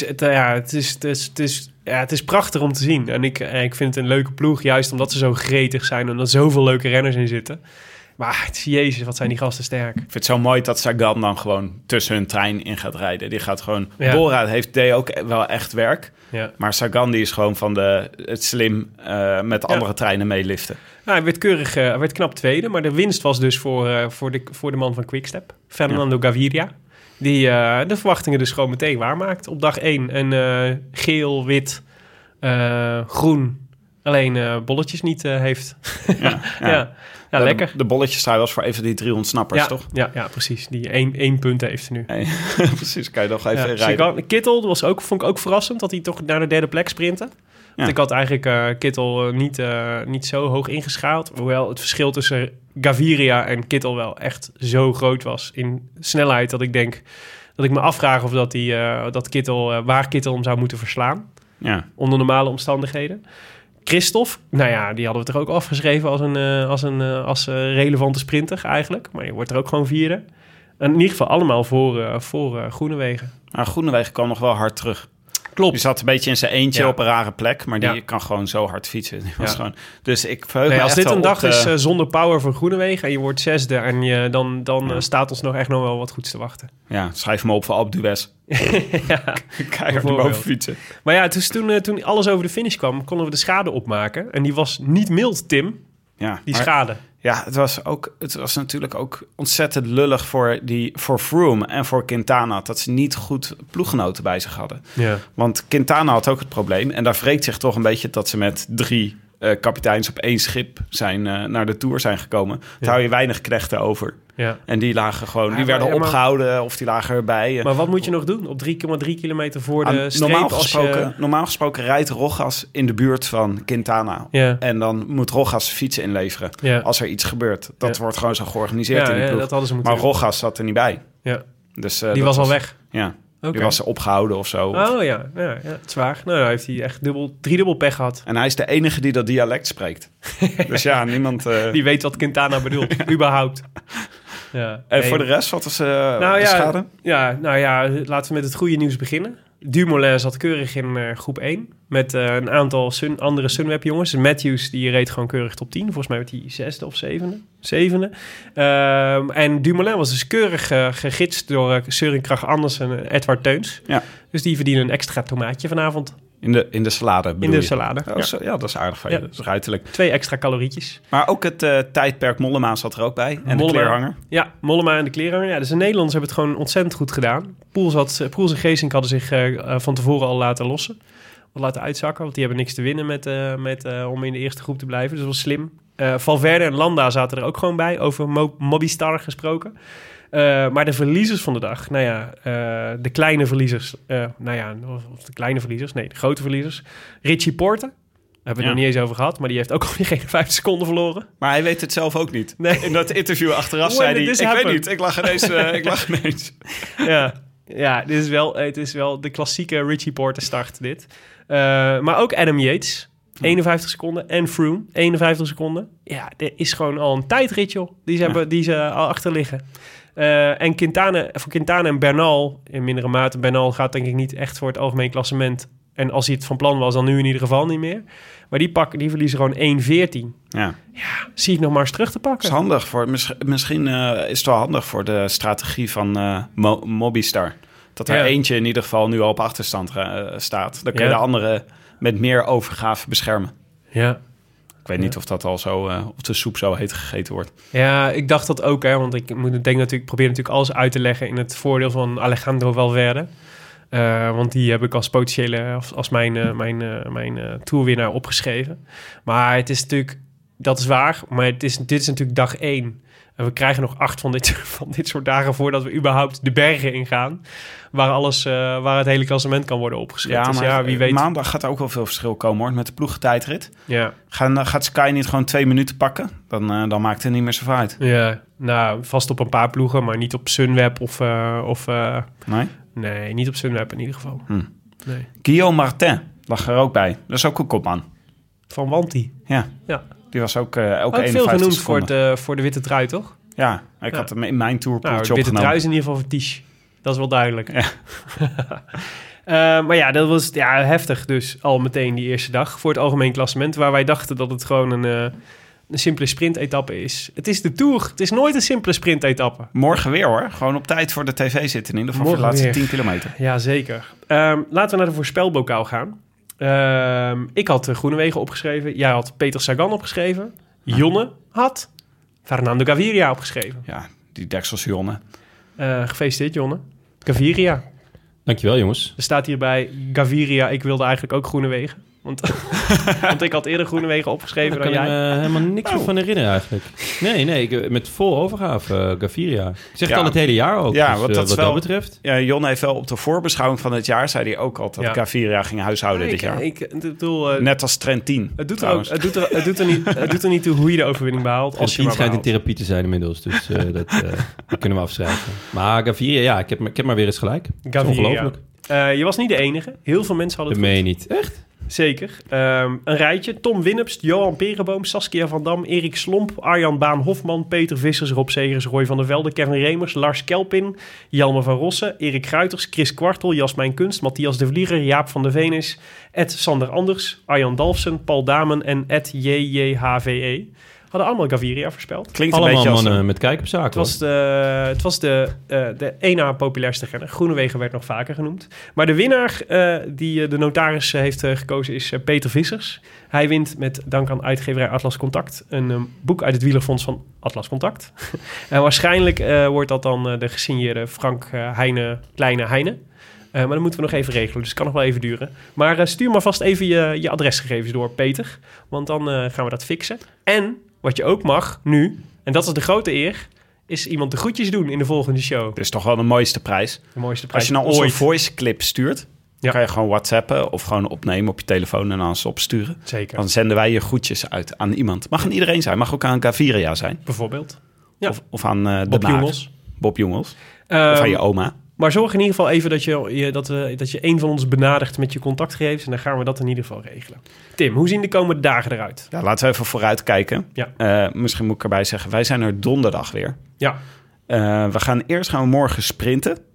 Het is prachtig om te zien. En ik vind het een leuke ploeg, juist omdat ze zo gretig zijn en er zoveel leuke renners in zitten. Maar jezus, wat zijn die gasten sterk. Ik vind het zo mooi dat Sagan dan gewoon tussen hun trein in gaat rijden. Die gaat gewoon... Ja. Bora deed ook wel echt werk. Ja. Maar Sagan die is gewoon van het slim met andere treinen meeliften. Nou, hij werd knap tweede. Maar de winst was dus voor de man van Quickstep. Fernando Gaviria. Die de verwachtingen dus gewoon meteen waarmaakt. Op dag 1 een geel, wit, groen. Alleen bolletjes niet heeft. Ja, lekker. De bolletjestrui was voor even die 3 ontsnappers, toch? Ja, precies. Die 1 punt heeft ze nu. Precies, kan je nog even rijden. Kittel vond ik ook verrassend dat hij toch naar de 3e plek sprintte. Want ik had eigenlijk Kittel niet zo hoog ingeschaald. Hoewel het verschil tussen Gaviria en Kittel wel echt zo groot was in snelheid dat ik denk dat ik me afvraag of waar Kittel hem zou moeten verslaan. Ja. Onder normale omstandigheden. Christophe, die hadden we toch ook afgeschreven als relevante sprinter eigenlijk. Maar je wordt er ook gewoon 4e. En in ieder geval allemaal voor Groenewegen. Maar Groenewegen kwam nog wel hard terug. Klopt. Die zat een beetje in zijn eentje op een rare plek, maar die kan gewoon zo hard fietsen. Die was gewoon, dus ik verheug me als echt dit een dag op is zonder power voor Groenewegen en je wordt 6e en dan staat ons nog wel wat goeds te wachten. Ja, schrijf me op voor Alpe d'Huez. Keihard boven fietsen. Maar ja, toen alles over de finish kwam, konden we de schade opmaken. En die was niet mild, Tim. Ja, schade. Ja, het was natuurlijk ook ontzettend lullig voor Froome en voor Quintana dat ze niet goed ploeggenoten bij zich hadden. Ja. Want Quintana had ook het probleem en daar wreekt zich toch een beetje dat ze met 3 kapiteins op 1 schip naar de Tour zijn gekomen. Daar hou je weinig knechten over. Ja. En die lagen gewoon, die werden opgehouden of die lagen erbij. Maar wat moet je nog doen op 3,3 kilometer voor de streep? Normaal gesproken rijdt Rogas in de buurt van Quintana. Ja. En dan moet Rogas fietsen inleveren als er iets gebeurt. Dat wordt gewoon zo georganiseerd in die ploeg. Dat hadden ze moeten maar Rogas zat er niet bij. Ja. Dus, die was al weg? Ja. Okay. Die was opgehouden of zo. Oh ja, het is waar. Nou, dan heeft hij echt driedubbel pech gehad. En hij is de enige die dat dialect spreekt. Dus ja, niemand... Die weet wat Quintana bedoelt, überhaupt. Ja. En voor de rest, wat was de schade? Ja, laten we met het goede nieuws beginnen. Dumoulin zat keurig in groep 1 met een aantal andere Sunweb jongens. Matthews die reed gewoon keurig top 10. Volgens mij werd hij 6e of 7e. En Dumoulin was dus keurig gegidst door Søren Kragh Andersen en Edward Teuns. Ja. Dus die verdienen een extra tomaatje vanavond. In de salade. In de salade. Ja, dat is aardig van je. Dat is ruiterlijk. 2 extra calorietjes. Maar ook het tijdperk Mollema zat er ook bij. En Mollema, de kleerhanger. Ja, Mollema en de kleerhanger. Ja, dus de Nederlanders hebben het gewoon ontzettend goed gedaan. Poels en Geesink hadden zich van tevoren al laten lossen. Laten uitzakken, want die hebben niks te winnen om in de eerste groep te blijven. Dus dat was slim. Valverde en Landa zaten er ook gewoon bij. Over Mobistar gesproken. Maar de verliezers van de dag, de kleine verliezers, of de kleine verliezers, nee, de grote verliezers. Richie Porte, daar hebben we het nog niet eens over gehad, maar die heeft ook alweer geen 5 seconden verloren. Maar hij weet het zelf ook niet. Nee. In dat interview achteraf zei hij, ik weet niet, ik lag ineens. Ja, het is wel de klassieke Richie Porte start dit. Maar ook Adam Yates, 51 seconden, en Froome, 51 seconden. Ja, dit is gewoon al een tijdrit, joh, die ze al achter liggen. En Quintana en Bernal, in mindere mate. Bernal gaat denk ik niet echt voor het algemeen klassement. En als hij het van plan was, dan nu in ieder geval niet meer. Maar die verliezen gewoon 1:14. Ja, zie ik nog maar eens terug te pakken. Dat is handig misschien is het wel handig voor de strategie van Mobistar. Dat er eentje in ieder geval nu al op achterstand staat. Dan kun je de andere met meer overgave beschermen. Ja. Ik weet niet of dat al zo, of de soep zo heet gegeten wordt. Ja, ik dacht dat ook, hè, want ik probeer natuurlijk alles uit te leggen in het voordeel van Alejandro Valverde. Want die heb ik als potentiële, als mijn toerwinnaar opgeschreven. Maar het is natuurlijk, dat is waar, maar dit is natuurlijk dag 1. En we krijgen nog 8 van dit soort dagen voordat we überhaupt de bergen ingaan. Waar het hele klassement kan worden opgeschreven. Ja, dus maar wie weet. Maandag gaat er ook wel veel verschil komen, hoor. Met de ploegentijdrit. Ja. Gaat Sky niet gewoon 2 minuten pakken? Dan maakt het niet meer zoveel uit. Ja, nou, vast op een paar ploegen, maar niet op Sunweb of nee? Nee, niet op Sunweb in ieder geval. Nee. Guillaume Martin lag er ook bij. Dat is ook een kopman. Van Wanty. Ja. Die was ook 51 veel genoemd seconden. voor de witte trui, toch? Ja, ik had hem in mijn tourpoeltje opgenomen. De witte trui is in ieder geval voor Tisch. Dat is wel duidelijk. Ja. Maar ja, dat was heftig dus al meteen die eerste dag voor het algemeen klassement, waar wij dachten dat het gewoon een simpele sprintetappe is. Het is de Tour. Het is nooit een simpele sprintetappe. Morgen weer, hoor. Gewoon op tijd voor de tv zitten. In ieder geval voor de laatste 10 kilometer. Ja, zeker. Laten we naar de voorspelbokaal gaan. Ik had Groenewegen opgeschreven. Jij had Peter Sagan opgeschreven. Jonne had Fernando Gaviria opgeschreven. Ja, die deksels Jonne. Gefeliciteerd, Jonne. Gaviria. Dankjewel, jongens. Er staat hierbij Gaviria. Ik wilde eigenlijk ook Groenewegen. Want ik had eerder Groenewegen opgeschreven dan jij. Ik kan me helemaal niks van herinneren eigenlijk. Nee, met vol overgave Gaviria. Ik zeg het al het hele jaar ook. Ja, dus, wat dat betreft. Ja, Jon heeft wel op de voorbeschouwing van het jaar, zei hij ook al, dat Gaviria ging huishouden dit jaar. Ik bedoel, net als Trentin. Het doet er niet toe hoe je de overwinning behaalt. Trentin schijnt in therapie te zijn inmiddels, dus dat kunnen we afschrijven. Maar Gaviria, ik heb maar weer eens gelijk. Ongelooflijk. Je was niet de enige. Heel veel mensen hadden het goed. Dat meen je niet. Echt? Zeker. Een rijtje. Tom Winnepst, Johan Perenboom, Saskia van Dam, Erik Slomp, Arjan Baan-Hofman, Peter Vissers, Rob Segers, Roy van der Velde, Kevin Remers, Lars Kelpin, Jelmer van Rossen, Erik Gruiters, Chris Kwartel, Jasmijn Kunst, Matthias de Vlieger, Jaap van der Venis, Ed Sander Anders, Arjan Dalfsen, Paul Damen en Ed JJHVE. Hadden allemaal Gaviria voorspeld. Klinkt allemaal een beetje als mannen met kijk op zaken. Het was de één na populairste renner. Groenewegen werd nog vaker genoemd. Maar de winnaar die de notaris heeft gekozen is Peter Vissers. Hij wint met dank aan uitgeverij Atlas Contact een boek uit het wielerfonds van Atlas Contact. En waarschijnlijk wordt dat dan de gesigneerde Frank Kleine Heine. Maar dan moeten we nog even regelen, dus het kan nog wel even duren. Maar stuur maar vast even je adresgegevens door, Peter. Want dan gaan we dat fixen. En wat je ook mag nu, en dat is de grote eer, is iemand de groetjes doen in de volgende show. Dat is toch wel de mooiste prijs. De mooiste prijs. Als je nou ons een voice clip stuurt, dan kan je gewoon WhatsAppen of gewoon opnemen op je telefoon en dan ze opsturen. Zeker. Dan zenden wij je groetjes uit aan iemand. Mag aan iedereen zijn, mag ook aan Gaviria zijn. Bijvoorbeeld. Ja. Of aan Bob Jongels. Of aan je oma. Maar zorg in ieder geval even dat je een van ons benadert met je contactgegevens. En dan gaan we dat in ieder geval regelen. Tim, hoe zien de komende dagen eruit? Ja, laten we even vooruit kijken. Ja. Misschien moet ik erbij zeggen, wij zijn er donderdag weer. Ja. We gaan morgen sprinten.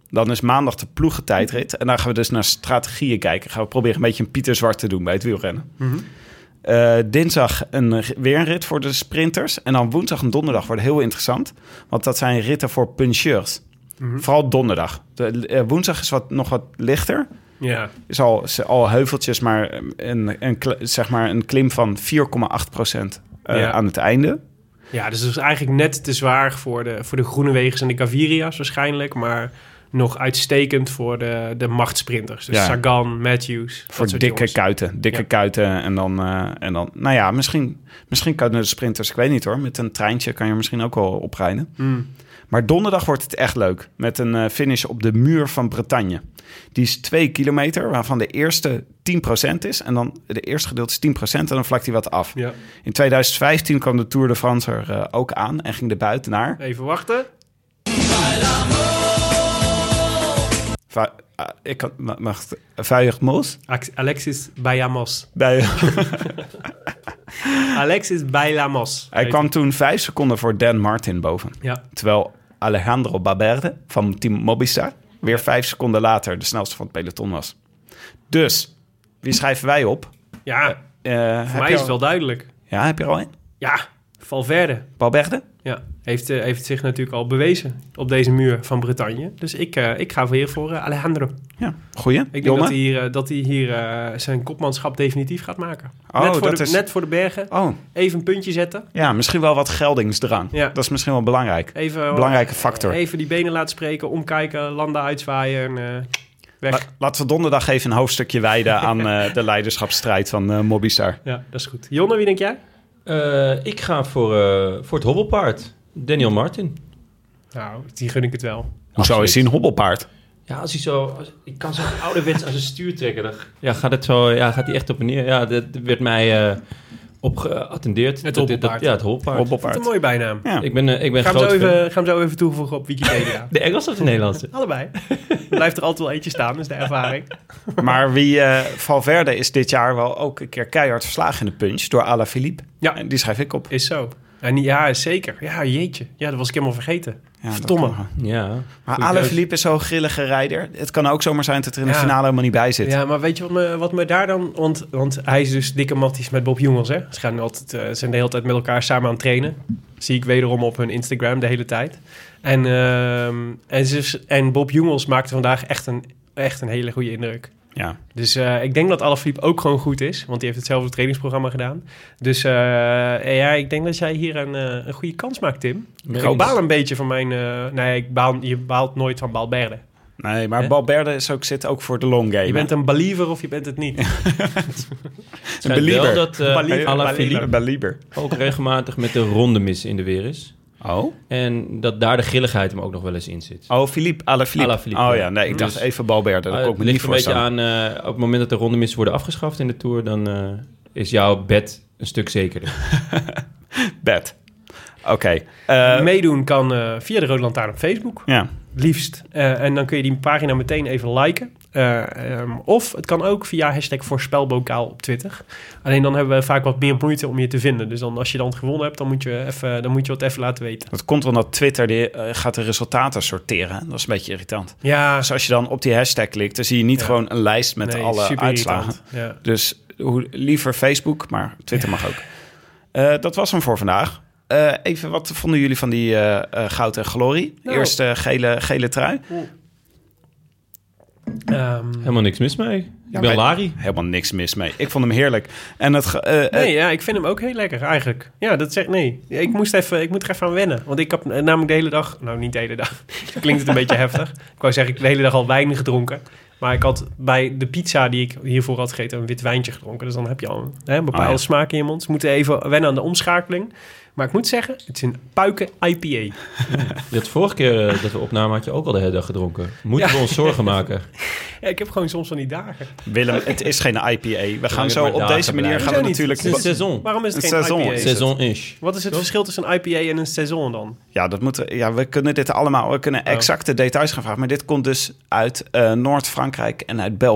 Dan is maandag de ploegentijdrit. En dan gaan we dus naar strategieën kijken. Gaan we proberen een beetje een Pieter Zwart te doen bij het wielrennen. Dinsdag weer een rit voor de sprinters. En dan woensdag en donderdag worden heel interessant. Want dat zijn ritten voor puncheurs. Vooral donderdag. Woensdag is nog wat lichter. Ja. Is al heuveltjes, maar een klim van 4,8% aan het einde. Ja, dus dat is eigenlijk net te zwaar voor de Groenewegers en de Gaviria's waarschijnlijk. Maar nog uitstekend voor de machtsprinters. Dus Sagan, Matthews. Voor dikke kuiten. En dan, nou ja, misschien kunnen de sprinters, ik weet niet hoor. Met een treintje kan je misschien ook wel oprijden. Maar donderdag wordt het echt leuk. Met een finish op de muur van Bretagne. Die is 2 kilometer, waarvan de eerste 10% is. En dan de eerste gedeelte is 10% en dan vlakt hij wat af. Ja. In 2015 kwam de Tour de France er ook aan en ging de buitenaar. Even wachten. Alexis Bailamos. Alexis Bailamos. Hij kwam toen 5 seconden voor Dan Martin boven. Ja. Terwijl Alejandro Valverde van Team Movistar weer 5 seconden later de snelste van het peloton was. Dus, wie schrijven wij op? Ja, voor mij is het wel duidelijk. Ja, heb je er al een? Ja, Valverde. Ja, heeft zich natuurlijk al bewezen op deze muur van Bretagne. Dus ik ga weer voor Alejandro. Ja, goeie. Ik denk dat hij hier zijn kopmanschap definitief gaat maken. Net voor de bergen. Even een puntje zetten. Ja, misschien wel wat geldingsdrang. Ja. Dat is misschien wel belangrijk. Belangrijke factor. Even die benen laten spreken, omkijken, landen uitzwaaien en weg. Laten we donderdag even een hoofdstukje wijden aan de leiderschapsstrijd van Movistar. Ja, dat is goed. Jonne, wie denk jij? Ik ga voor het hobbelpaard. Daniel Martin. Nou, die gun ik het wel. Hoezo is hij een hobbelpaard? Ja, als hij ik kan zo ouderwets aan zijn stuur trekken. Gaat hij echt op en neer. Ja, dat werd mij op geattendeerd. Het hobbelpaard. Het hobbelpaard. Dat is een mooie bijnaam. Ja. Ik ben ga hem zo even toevoegen op Wikipedia. De Engelse of de Nederlandse? Allebei. Er blijft er altijd wel eentje staan, is de ervaring. Maar Valverde is dit jaar wel ook een keer keihard verslagen in de punch door Alaphilippe. Ja. En die schrijf ik op. Is zo. En ja, zeker. Ja, jeetje. Ja, dat was ik helemaal vergeten. Ja, verdomme. Ja. Maar Alaphilippe is zo'n grillige rijder. Het kan ook zomaar zijn dat er in de finale helemaal niet bij zit. Ja, maar weet je wat me daar dan... Want hij is dus dikke matties met Bob Jungels, hè? Ze gaan zijn de hele tijd met elkaar samen aan het trainen. Zie ik wederom op hun Instagram de hele tijd. En Bob Jungels maakte vandaag echt een hele goede indruk. Ja. Dus ik denk dat Alaphilippe ook gewoon goed is. Want die heeft hetzelfde trainingsprogramma gedaan. Dus ik denk dat jij hier een goede kans maakt, Tim. Ik baal een beetje van mijn... je baalt nooit van Valverde. Nee, maar Valverde zit ook voor de long game. Je bent een believer of je bent het niet. Een believer. Dat Alaphilippe ook regelmatig met de ronde missen in de weer is. Oh. En dat daar de grilligheid hem ook nog wel eens in zit. Oh, Alaphilippe. Oh ja, nee, ik dacht even Valverde. Dat ook niet voorstellen. Een beetje aan, op het moment dat de rondemissen worden afgeschaft in de Tour, dan is jouw bed een stuk zekerder. Bed. Oké. Meedoen kan via de Rode Lantaarn op Facebook. Ja. Liefst. En dan kun je die pagina meteen even liken. Of het kan ook via #voorspelbokaal op Twitter. Alleen dan hebben we vaak wat meer moeite om je te vinden. Dus dan, als je dan gewonnen hebt, dan moet je wat even laten weten. Dat komt omdat Twitter gaat de resultaten sorteren. Dat is een beetje irritant. Ja. Dus als je dan op die hashtag klikt, dan zie je niet gewoon een lijst met alle uitslagen. Ja. Dus liever Facebook, maar Twitter mag ook. Dat was hem voor vandaag. Even, wat vonden jullie van die goud en glorie? Eerste gele trui. Helemaal niks mis mee. Ik ben Lari. Helemaal niks mis mee. Ik vond hem heerlijk. En ik vind hem ook heel lekker eigenlijk. Ja, dat zegt nee. Ik moet er even aan wennen. Want ik heb namelijk de hele dag... Nou, niet de hele dag. Klinkt het een beetje heftig. Ik wou zeggen, ik heb de hele dag al wijn gedronken. Maar ik had bij de pizza die ik hiervoor had gegeten een wit wijntje gedronken. Dus dan heb je al een bepaalde smaak in je mond. Dus we moeten even wennen aan de omschakeling. Maar ik moet zeggen, het is een puiken IPA. De vorige keer dat we opnamen had je ook al de hele dag gedronken. Moeten we ons zorgen maken? Ja, ik heb gewoon soms van die dagen. Willem, het is geen IPA. We gaan zo op deze manier gaan we natuurlijk... Het is een saison. Waarom is het geen IPA? Saison-ish. Wat is het verschil tussen een IPA en een saison dan? Ja, we kunnen dit allemaal... We kunnen exacte details gaan vragen. Maar dit komt dus uit Noord-Frankrijk en uit België.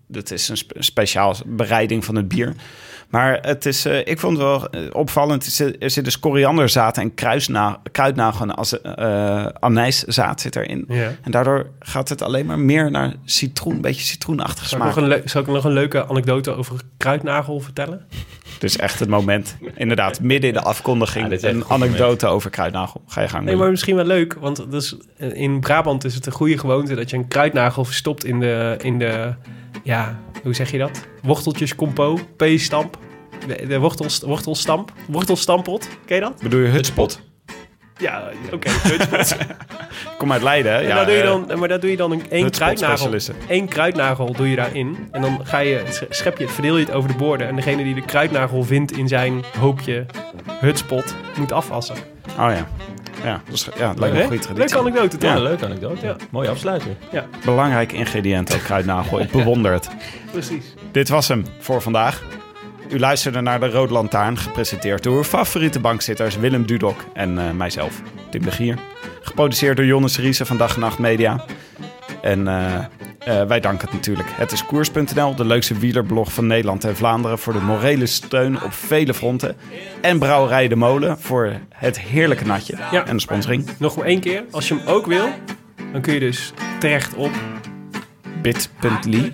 dat is een speciaal bereiding van het bier. Maar het is, ik vond het wel opvallend. Er zit dus korianderzaad en kruidnagel en anijszaad zit erin. Ja. En daardoor gaat het alleen maar meer naar citroen, een beetje citroenachtig smaak. Zal ik nog een leuke anekdote over kruidnagel vertellen? Dus echt het moment, inderdaad, midden in de afkondiging, een anekdote over kruidnagel. Ga je gang. Nee, maar misschien wel leuk, want dus, in Brabant is het een goede gewoonte dat je een kruidnagel verstopt in de ja, hoe zeg je dat? Worteltjescompo, peestamp, de wortelstampot, ken je dat? Bedoel je hutspot? Ja, oké, hutspot. Kom uit Leiden, hè? Ja, daar doe je dan één kruidnagel. Eén kruidnagel doe je daarin. En dan verdeel je het over de borden. En degene die de kruidnagel vindt in zijn hoopje hutspot, moet afwassen. Oh ja. Ja, dat lijkt me een goede traditie. Leuke anekdote, toch? Ja, leuke anekdote. Ja. Mooie afsluiter. Ja. Belangrijk ingrediënt, ook kruidnagel. Ik bewonder het. Precies. Dit was hem voor vandaag. U luisterde naar de Rode Lantaarn, gepresenteerd door uw favoriete bankzitters Willem Dudok en mijzelf, Tim de Gier. Geproduceerd door Jonne Seriese van Dag en Nacht Media. En wij danken het natuurlijk. Het is koers.nl, de leukste wielerblog van Nederland en Vlaanderen, voor de morele steun op vele fronten. En Brouwerij De Molen voor het heerlijke natje en de sponsoring. Nog maar 1 keer, als je hem ook wil, dan kun je dus terecht op bit.ly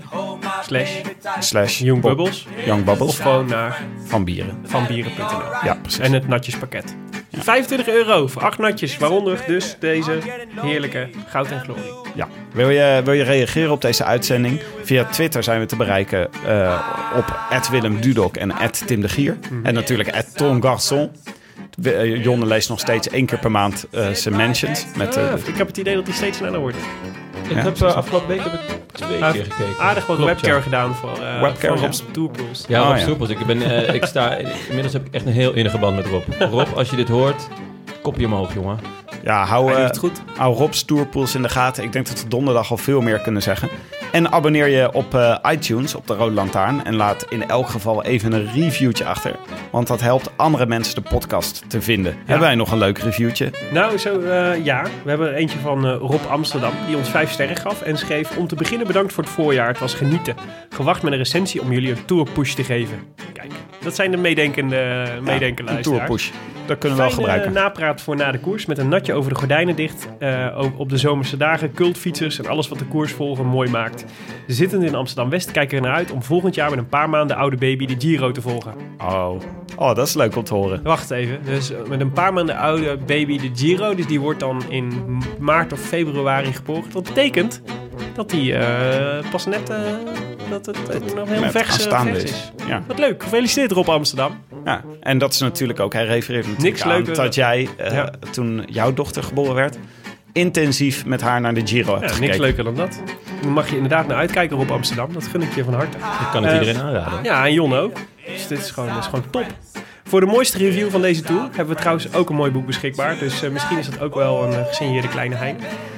Young Bubbles. Of gewoon naar vanbieren.nl. Ja, precies. En het natjespakket. Ja. €25 voor 8 natjes, waaronder dus deze heerlijke goud en glorie. Ja. Wil je reageren op deze uitzending? Via Twitter zijn we te bereiken op @Willem Dudok en @Tim de Gier. En natuurlijk @TonGarçon. Jonne leest nog steeds 1 keer per maand zijn mentions. Ik heb het idee dat die steeds sneller wordt. Ik heb afgelopen week 2 keer gekeken. Aardig wat webcare gedaan voor Rob's Tourpools. Ja, Rob's Tourpools. Inmiddels heb ik echt een heel innige band met Rob. Rob, als je dit hoort, kopje omhoog, jongen. Ja, hou Rob's Tourpools in de gaten. Ik denk dat we donderdag al veel meer kunnen zeggen. En abonneer je op iTunes, op de Rode Lantaarn. En laat in elk geval even een reviewtje achter. Want dat helpt andere mensen de podcast te vinden. Ja. Hebben wij nog een leuk reviewtje? Nou, we hebben eentje van Rob Amsterdam, die ons 5 sterren gaf. En schreef: om te beginnen bedankt voor het voorjaar. Het was genieten. Gewacht met een recensie om jullie een tourpush te geven. Kijk, dat zijn de meedenkende luisteraars. Een tourpush. Dat kunnen we wel gebruiken. Napraat voor na de koers met een natje over de gordijnen dicht. Op de zomerse dagen, cultfietsers en alles wat de koers volgen mooi maakt. Zittend in Amsterdam-West kijken er naar uit om volgend jaar met een paar maanden oude baby de Giro te volgen. Oh, dat is leuk om te horen. Wacht even. Dus met een paar maanden oude baby de Giro. Dus die wordt dan in maart of februari geboren. Dat betekent dat die pas net dat het nog heel vers is. Ja. Wat leuk. Gefeliciteerd Rob Amsterdam. Ja, en dat is natuurlijk ook, hij refereert natuurlijk aan dat jij, toen jouw dochter geboren werd, intensief met haar naar de Giro hebt gekeken. Niks leuker dan dat. Dan mag je inderdaad naar uitkijken op Amsterdam. Dat gun ik je van harte. Ik kan het iedereen aanraden. Ja, en Jon ook. Dus dit is gewoon top. Voor de mooiste review van deze tour hebben we trouwens ook een mooi boek beschikbaar. Dus misschien is dat ook wel een gesigneerde kleine hein.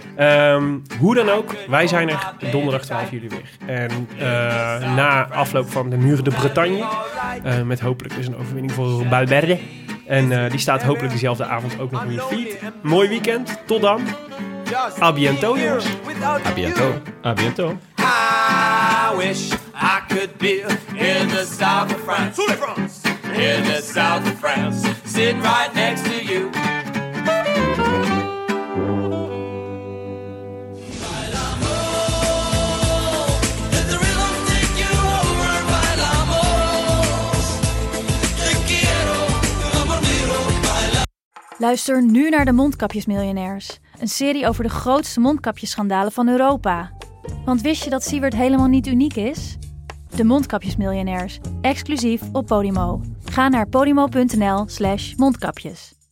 Hoe dan ook, wij zijn er donderdag 12 juli weer. En na afloop van de Muur de Bretagne, met hopelijk dus een overwinning voor Valverde. En die staat hopelijk diezelfde avond ook nog in je feed. Mooi weekend, tot dan. A bientôt, jongens. A bientôt. A bientôt. I wish I could be in the south of France. In the south of France, sitting right next to you. Luister nu naar de Mondkapjesmiljonairs. Een serie over de grootste mondkapjesschandalen van Europa. Want wist je dat Siewert helemaal niet uniek is? De Mondkapjesmiljonairs, exclusief op Podimo. Ga naar podimo.nl/mondkapjes.